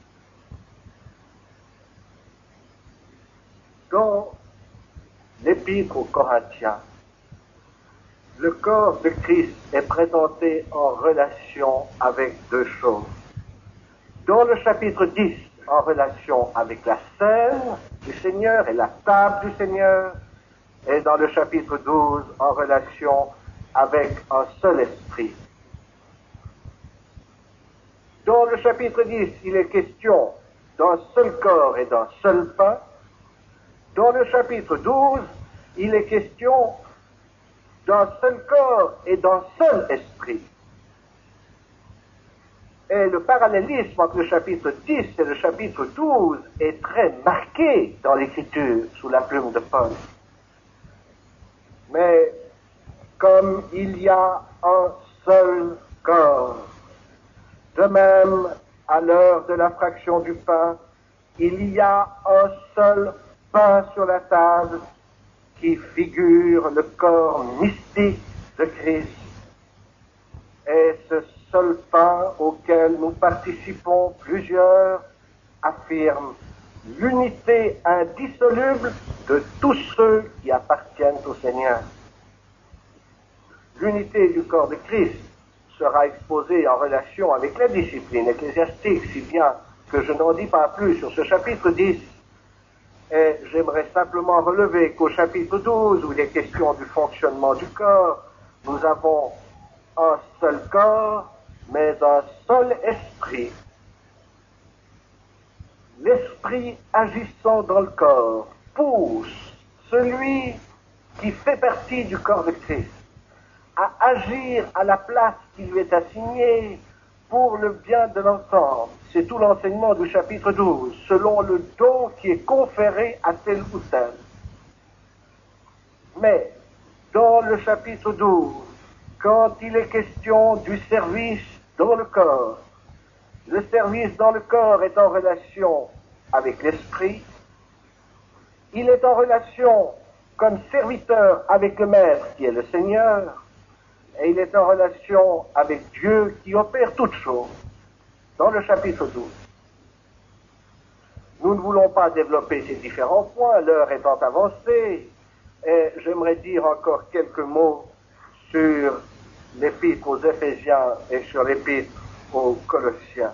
Dans l'épître aux Corinthiens, le corps de Christ est présenté en relation avec deux choses. Dans le chapitre dix, en relation avec la scène du Seigneur et la table du Seigneur, et dans le chapitre douze, en relation avec un seul esprit. Dans le chapitre dix, il est question d'un seul corps et d'un seul pain. Dans le chapitre douze, il est question d'un seul corps et d'un seul esprit. Et le parallélisme entre le chapitre dix et le chapitre douze est très marqué dans l'Écriture sous la plume de Paul. Mais comme il y a un seul corps, de même, à l'heure de la fraction du pain, il y a un seul pain sur la table qui figure le corps mystique de Christ. Et ce seul pain auquel nous participons plusieurs affirme l'unité indissoluble de tous ceux qui appartiennent au Seigneur. L'unité du corps de Christ sera exposée en relation avec la discipline ecclésiastique, si bien que je n'en dis pas plus sur ce chapitre dix. Et j'aimerais simplement relever qu'au chapitre douze, où il est question du fonctionnement du corps, nous avons un seul corps, mais un seul esprit. L'esprit agissant dans le corps pousse celui qui fait partie du corps de Christ à agir à la place qui lui est assignée pour le bien de l'ensemble. C'est tout l'enseignement du chapitre douze, selon le don qui est conféré à tel ou tel. Mais, dans le chapitre douze, quand il est question du service dans le corps, le service dans le corps est en relation avec l'esprit, il est en relation comme serviteur avec le Maître qui est le Seigneur, et il est en relation avec Dieu qui opère toutes choses, dans le chapitre douze. Nous ne voulons pas développer ces différents points, l'heure étant avancée, et j'aimerais dire encore quelques mots sur l'épître aux Éphésiens et sur l'épître aux Colossiens.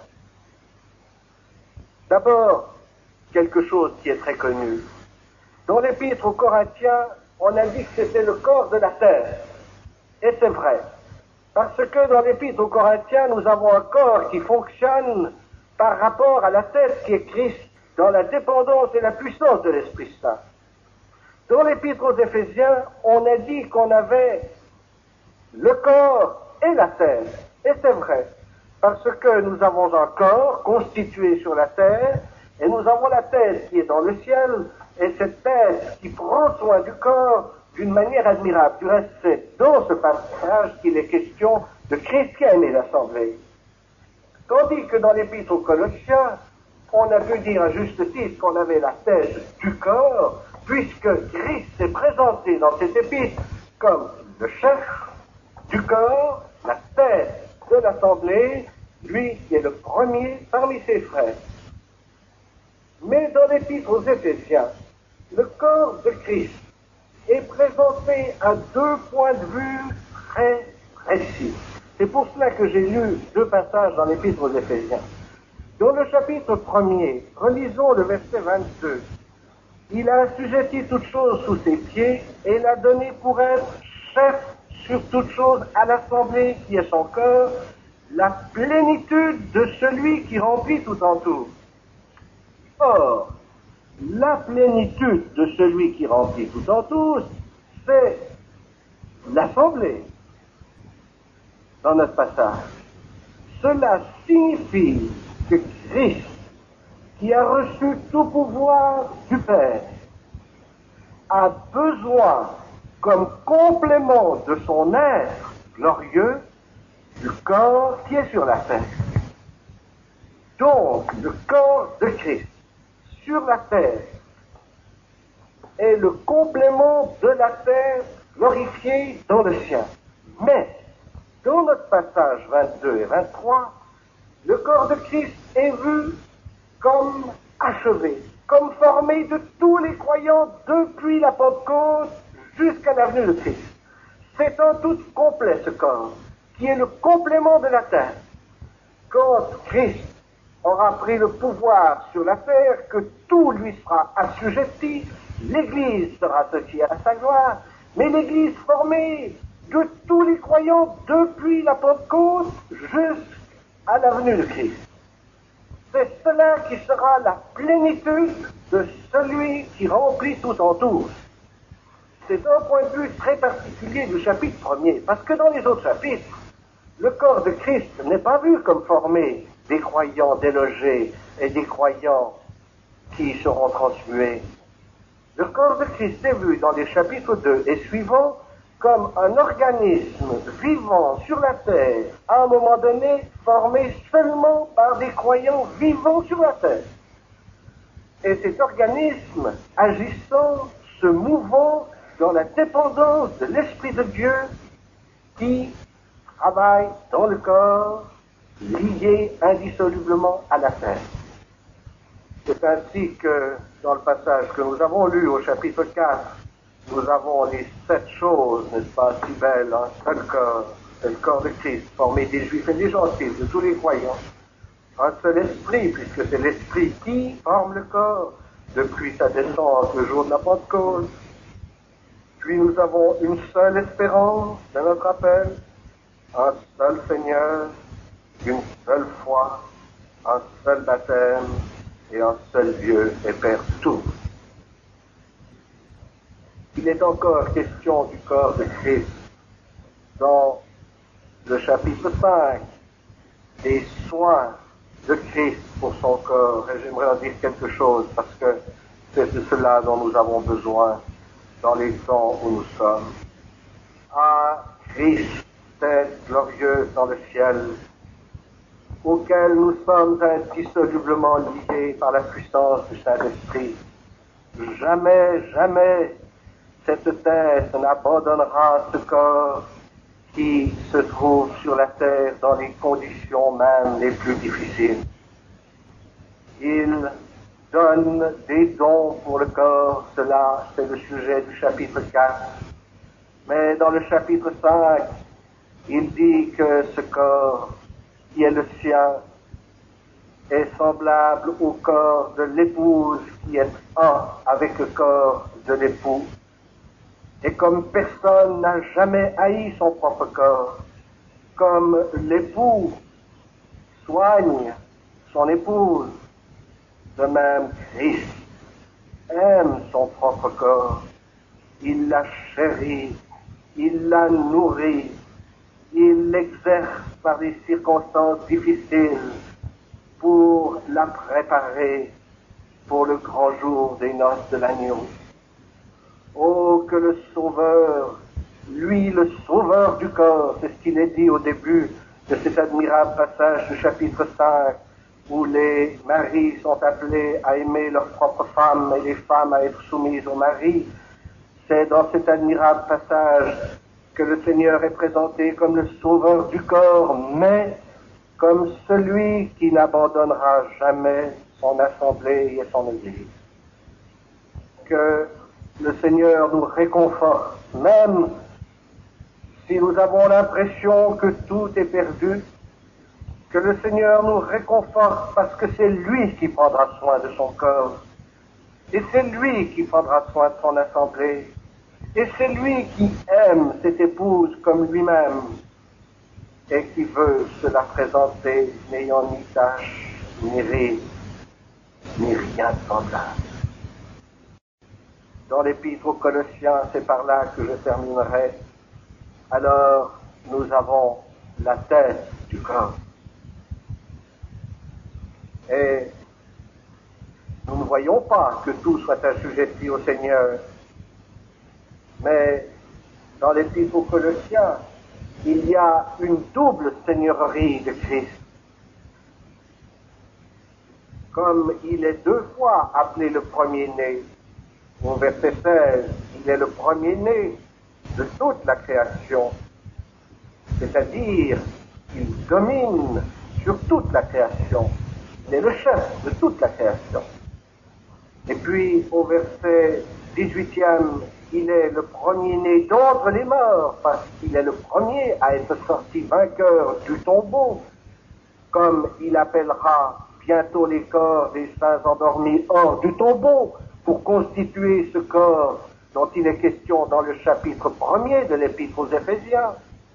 D'abord, quelque chose qui est très connu. Dans l'épître aux Corinthiens, on a dit que c'était le corps de la terre. Et c'est vrai, parce que dans l'épître aux Corinthiens, nous avons un corps qui fonctionne par rapport à la tête qui est Christ, dans la dépendance et la puissance de l'Esprit Saint. Dans l'épître aux Éphésiens, on a dit qu'on avait le corps et la tête, et c'est vrai. Parce que nous avons un corps constitué sur la terre, et nous avons la tête qui est dans le ciel, et cette tête qui prend soin du corps d'une manière admirable. Du reste, c'est dans ce passage qu'il est question de Christ qui a aimé l'assemblée. Tandis que dans l'épître aux Colossiens, on a pu dire à juste titre qu'on avait la tête du corps, puisque Christ s'est présenté dans cette épître comme le chef du corps, la tête de l'assemblée, lui qui est le premier parmi ses frères. Mais dans l'épître aux Éphésiens, le corps de Christ est présenté à deux points de vue très précis. C'est pour cela que j'ai lu deux passages dans l'épître aux Éphésiens. Dans le chapitre premier, relisons le verset vingt-deux. Il a assujetti toutes choses sous ses pieds et l'a donné pour être chef sur toutes choses à l'assemblée qui est son corps, la plénitude de celui qui remplit tout en tout. Or, la plénitude de celui qui remplit tout en tout, c'est l'assemblée dans notre passage. Cela signifie que Christ, qui a reçu tout pouvoir du Père, a besoin, comme complément de son être glorieux, du corps qui est sur la terre. Donc, le corps de Christ sur la terre est le complément de la terre glorifiée dans le ciel. Mais, dans notre passage vingt-deux et vingt-trois, le corps de Christ est vu comme achevé, comme formé de tous les croyants depuis la Pentecôte jusqu'à la venue de Christ. C'est en tout complet ce corps, qui est le complément de la terre. Quand Christ aura pris le pouvoir sur la terre, que tout lui sera assujetti, l'Église sera ce qui est à sa gloire, mais l'Église formée de tous les croyants depuis la Pentecôte jusqu'à la venue de Christ. C'est cela qui sera la plénitude de celui qui remplit tout en tous. C'est un point de vue très particulier du chapitre premier, parce que dans les autres chapitres, le corps de Christ n'est pas vu comme formé des croyants délogés et des croyants qui seront transmués. Le corps de Christ est vu dans les chapitres deux et suivants comme un organisme vivant sur la terre, à un moment donné, formé seulement par des croyants vivants sur la terre. Et cet organisme, agissant, se mouvant dans la dépendance de l'Esprit de Dieu qui travaille dans le corps, lié indissolublement à la terre. C'est ainsi que, dans le passage que nous avons lu au chapitre quatre, nous avons les sept choses, n'est-ce pas, si belles, un seul corps, c'est le corps de Christ, formé des Juifs et des Gentils, de tous les croyants. Un seul esprit, puisque c'est l'esprit qui forme le corps, depuis sa descente le jour de la Pentecôte. Puis nous avons une seule espérance de notre appel, un seul Seigneur, une seule foi, un seul baptême et un seul Dieu et Père tout. Il est encore question du corps de Christ dans le chapitre cinq, des soins de Christ pour son corps. Et j'aimerais en dire quelque chose parce que c'est de cela dont nous avons besoin dans les temps où nous sommes. À Christ, tête glorieuse dans le ciel, auquel nous sommes indissolublement liés par la puissance du Saint-Esprit. Jamais, jamais cette tête n'abandonnera ce corps qui se trouve sur la terre dans les conditions même les plus difficiles. Il donne des dons pour le corps, cela c'est le sujet du chapitre quatre. Mais dans le chapitre cinq, il dit que ce corps qui est le sien est semblable au corps de l'épouse qui est un avec le corps de l'époux. Et comme personne n'a jamais haï son propre corps, comme l'époux soigne son épouse, de même Christ aime son propre corps, il la chérit, il la nourrit, il l'exerce par des circonstances difficiles pour la préparer pour le grand jour des noces de l'agneau. Oh, que le Sauveur, lui le Sauveur du corps, c'est ce qu'il est dit au début de cet admirable passage du chapitre cinq, où les maris sont appelés à aimer leurs propres femmes et les femmes à être soumises aux maris. C'est dans cet admirable passage que le Seigneur est présenté comme le Sauveur du corps, mais comme celui qui n'abandonnera jamais son assemblée et son Église. Que le Seigneur nous réconforte, même si nous avons l'impression que tout est perdu, que le Seigneur nous réconforte parce que c'est lui qui prendra soin de son corps, et c'est lui qui prendra soin de son assemblée, et c'est lui qui aime cette épouse comme lui-même, et qui veut se la présenter n'ayant ni tache, ni ride, ni rien de semblable. Dans l'Épître aux Colossiens, c'est par là que je terminerai. Alors, nous avons la tête du corps. Et nous ne voyons pas que tout soit assujetti au Seigneur. Mais dans l'Épître aux Colossiens, il y a une double seigneurie de Christ. Comme il est deux fois appelé le premier-né, au verset seize, il est le premier-né de toute la création, c'est-à-dire qu'il domine sur toute la création, il est le chef de toute la création. Et puis au verset dix-huitième, il est le premier-né d'entre les morts, parce qu'il est le premier à être sorti vainqueur du tombeau, comme il appellera bientôt les corps des saints endormis hors du tombeau, pour constituer ce corps dont il est question dans le chapitre premier de l'Épître aux Éphésiens.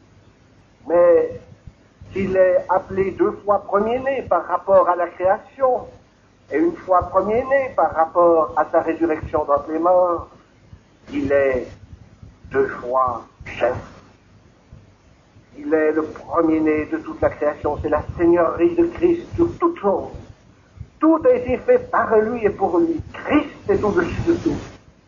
Mais s'il est appelé deux fois premier-né par rapport à la création, et une fois premier-né par rapport à sa résurrection d'entre les morts, il est deux fois chef. Il est le premier-né de toute la création, c'est la seigneurie de Christ sur toute chose. Tout a été fait par lui et pour lui. Christ est au-dessus de tout.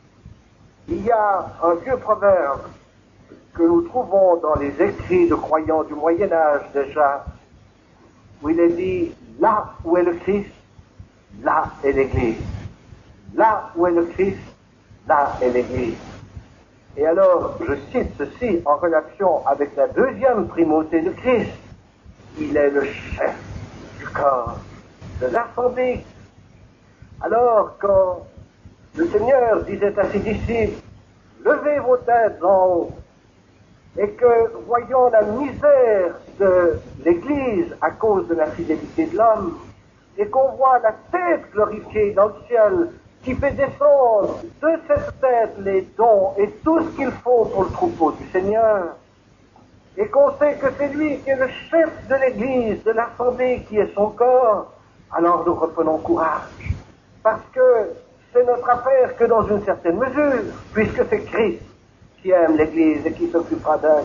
Il y a un vieux proverbe que nous trouvons dans les écrits de croyants du Moyen-Âge déjà, où il est dit, là où est le Christ, là est l'Église. Là où est le Christ, là est l'Église. Et alors, je cite ceci en relation avec la deuxième primauté de Christ. Il est le chef du corps de l'assemblée. Alors, quand le Seigneur disait à ses disciples, levez vos têtes en haut, et que, voyant la misère de l'Église à cause de l'infidélité de l'homme, et qu'on voit la tête glorifiée dans le ciel, qui fait descendre de cette tête les dons et tout ce qu'il faut pour le troupeau du Seigneur, et qu'on sait que c'est lui qui est le chef de l'Église, de l'assemblée qui est son corps, alors nous reprenons courage, parce que c'est notre affaire que dans une certaine mesure, puisque c'est Christ qui aime l'Église et qui s'occupera d'elle.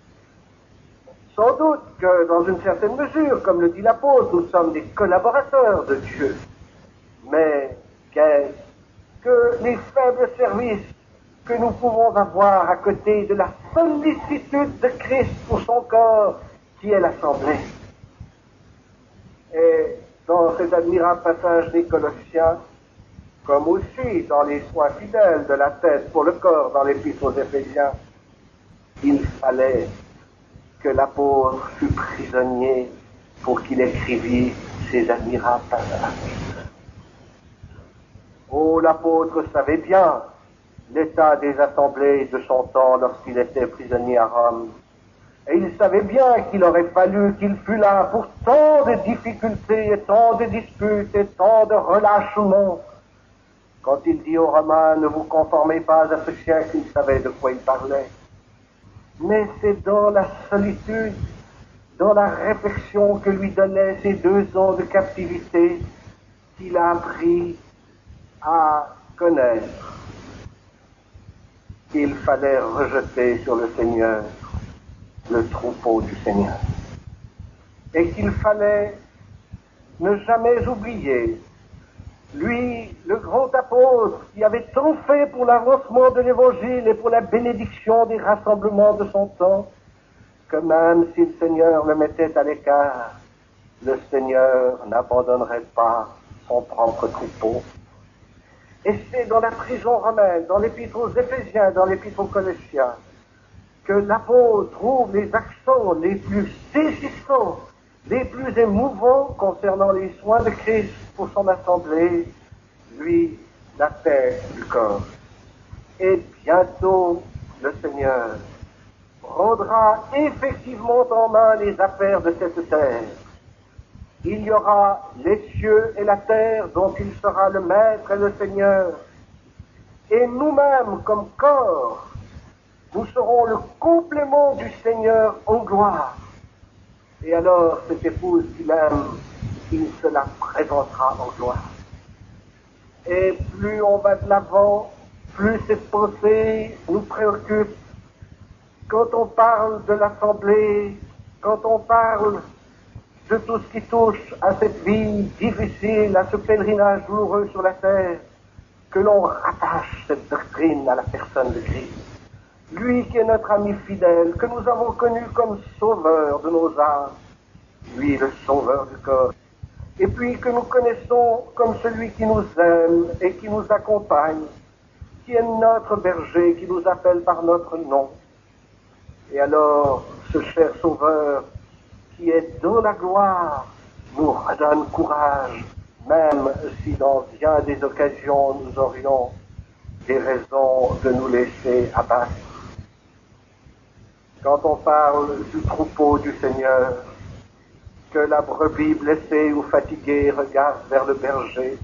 Sans doute que dans une certaine mesure, comme le dit l'apôtre, nous sommes des collaborateurs de Dieu, mais qu'est-ce que les faibles services que nous pouvons avoir à côté de la sollicitude de Christ pour son corps, qui est l'assemblée. Et dans cet admirable passage des Colossiens, comme aussi dans les soins fidèles de la tête pour le corps dans l'Épître aux Éphésiens, il fallait que l'apôtre fût prisonnier pour qu'il écrivît ces admirables passages. Oh, l'apôtre savait bien l'état des assemblées de son temps lorsqu'il était prisonnier à Rome. Et il savait bien qu'il aurait fallu qu'il fût là pour tant de difficultés et tant de disputes et tant de relâchements. Quand il dit aux Romains, ne vous conformez pas à ce siècle, il savait de quoi il parlait. Mais c'est dans la solitude, dans la réflexion que lui donnaient ces deux ans de captivité, qu'il a appris à connaître qu'il fallait rejeter sur le Seigneur le troupeau du Seigneur. Et qu'il fallait ne jamais oublier, lui, le grand apôtre, qui avait tant fait pour l'avancement de l'Évangile et pour la bénédiction des rassemblements de son temps, que même si le Seigneur le mettait à l'écart, le Seigneur n'abandonnerait pas son propre troupeau. Et c'est dans la prison romaine, dans l'épître aux Éphésiens, dans l'épître aux Colossiens, que l'apôtre trouve les accents les plus saisissants, les plus émouvants concernant les soins de Christ pour son assemblée, lui, la tête du corps. Et bientôt, le Seigneur rendra effectivement en main les affaires de cette terre. Il y aura les cieux et la terre dont il sera le maître et le Seigneur. Et nous-mêmes, comme corps, nous serons le complément du Seigneur en gloire. Et alors, cette épouse qu'il aime, il se la présentera en gloire. Et plus on va de l'avant, plus cette pensée nous préoccupe. Quand on parle de l'Assemblée, quand on parle de tout ce qui touche à cette vie difficile, à ce pèlerinage douloureux sur la terre, que l'on rattache cette doctrine à la personne de Christ. Lui qui est notre ami fidèle, que nous avons connu comme sauveur de nos âmes, lui le sauveur du corps, et puis que nous connaissons comme celui qui nous aime et qui nous accompagne, qui est notre berger, qui nous appelle par notre nom. Et alors, ce cher sauveur qui est dans la gloire nous redonne courage, même si dans bien des occasions nous aurions des raisons de nous laisser abattre. Quand on parle du troupeau du Seigneur, que la brebis blessée ou fatiguée regarde vers le berger,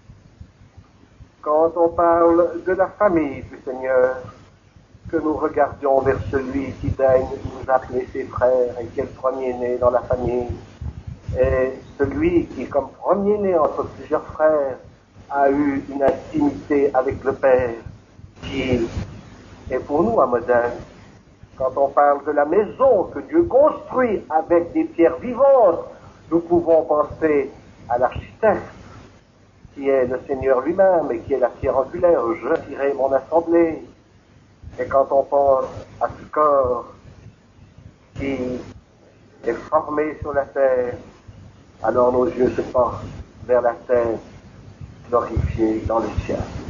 quand on parle de la famille du Seigneur, que nous regardions vers celui qui daigne nous appeler ses frères et qui est le premier-né dans la famille, et celui qui, comme premier-né entre plusieurs frères, a eu une intimité avec le Père, qui est pour nous un modèle. Quand on parle de la maison que Dieu construit avec des pierres vivantes, nous pouvons penser à l'architecte, qui est le Seigneur lui-même et qui est la pierre angulaire. Je bâtirai mon assemblée. Et quand on pense à ce corps qui est formé sur la terre, alors nos yeux se portent vers la terre glorifiée dans le ciel.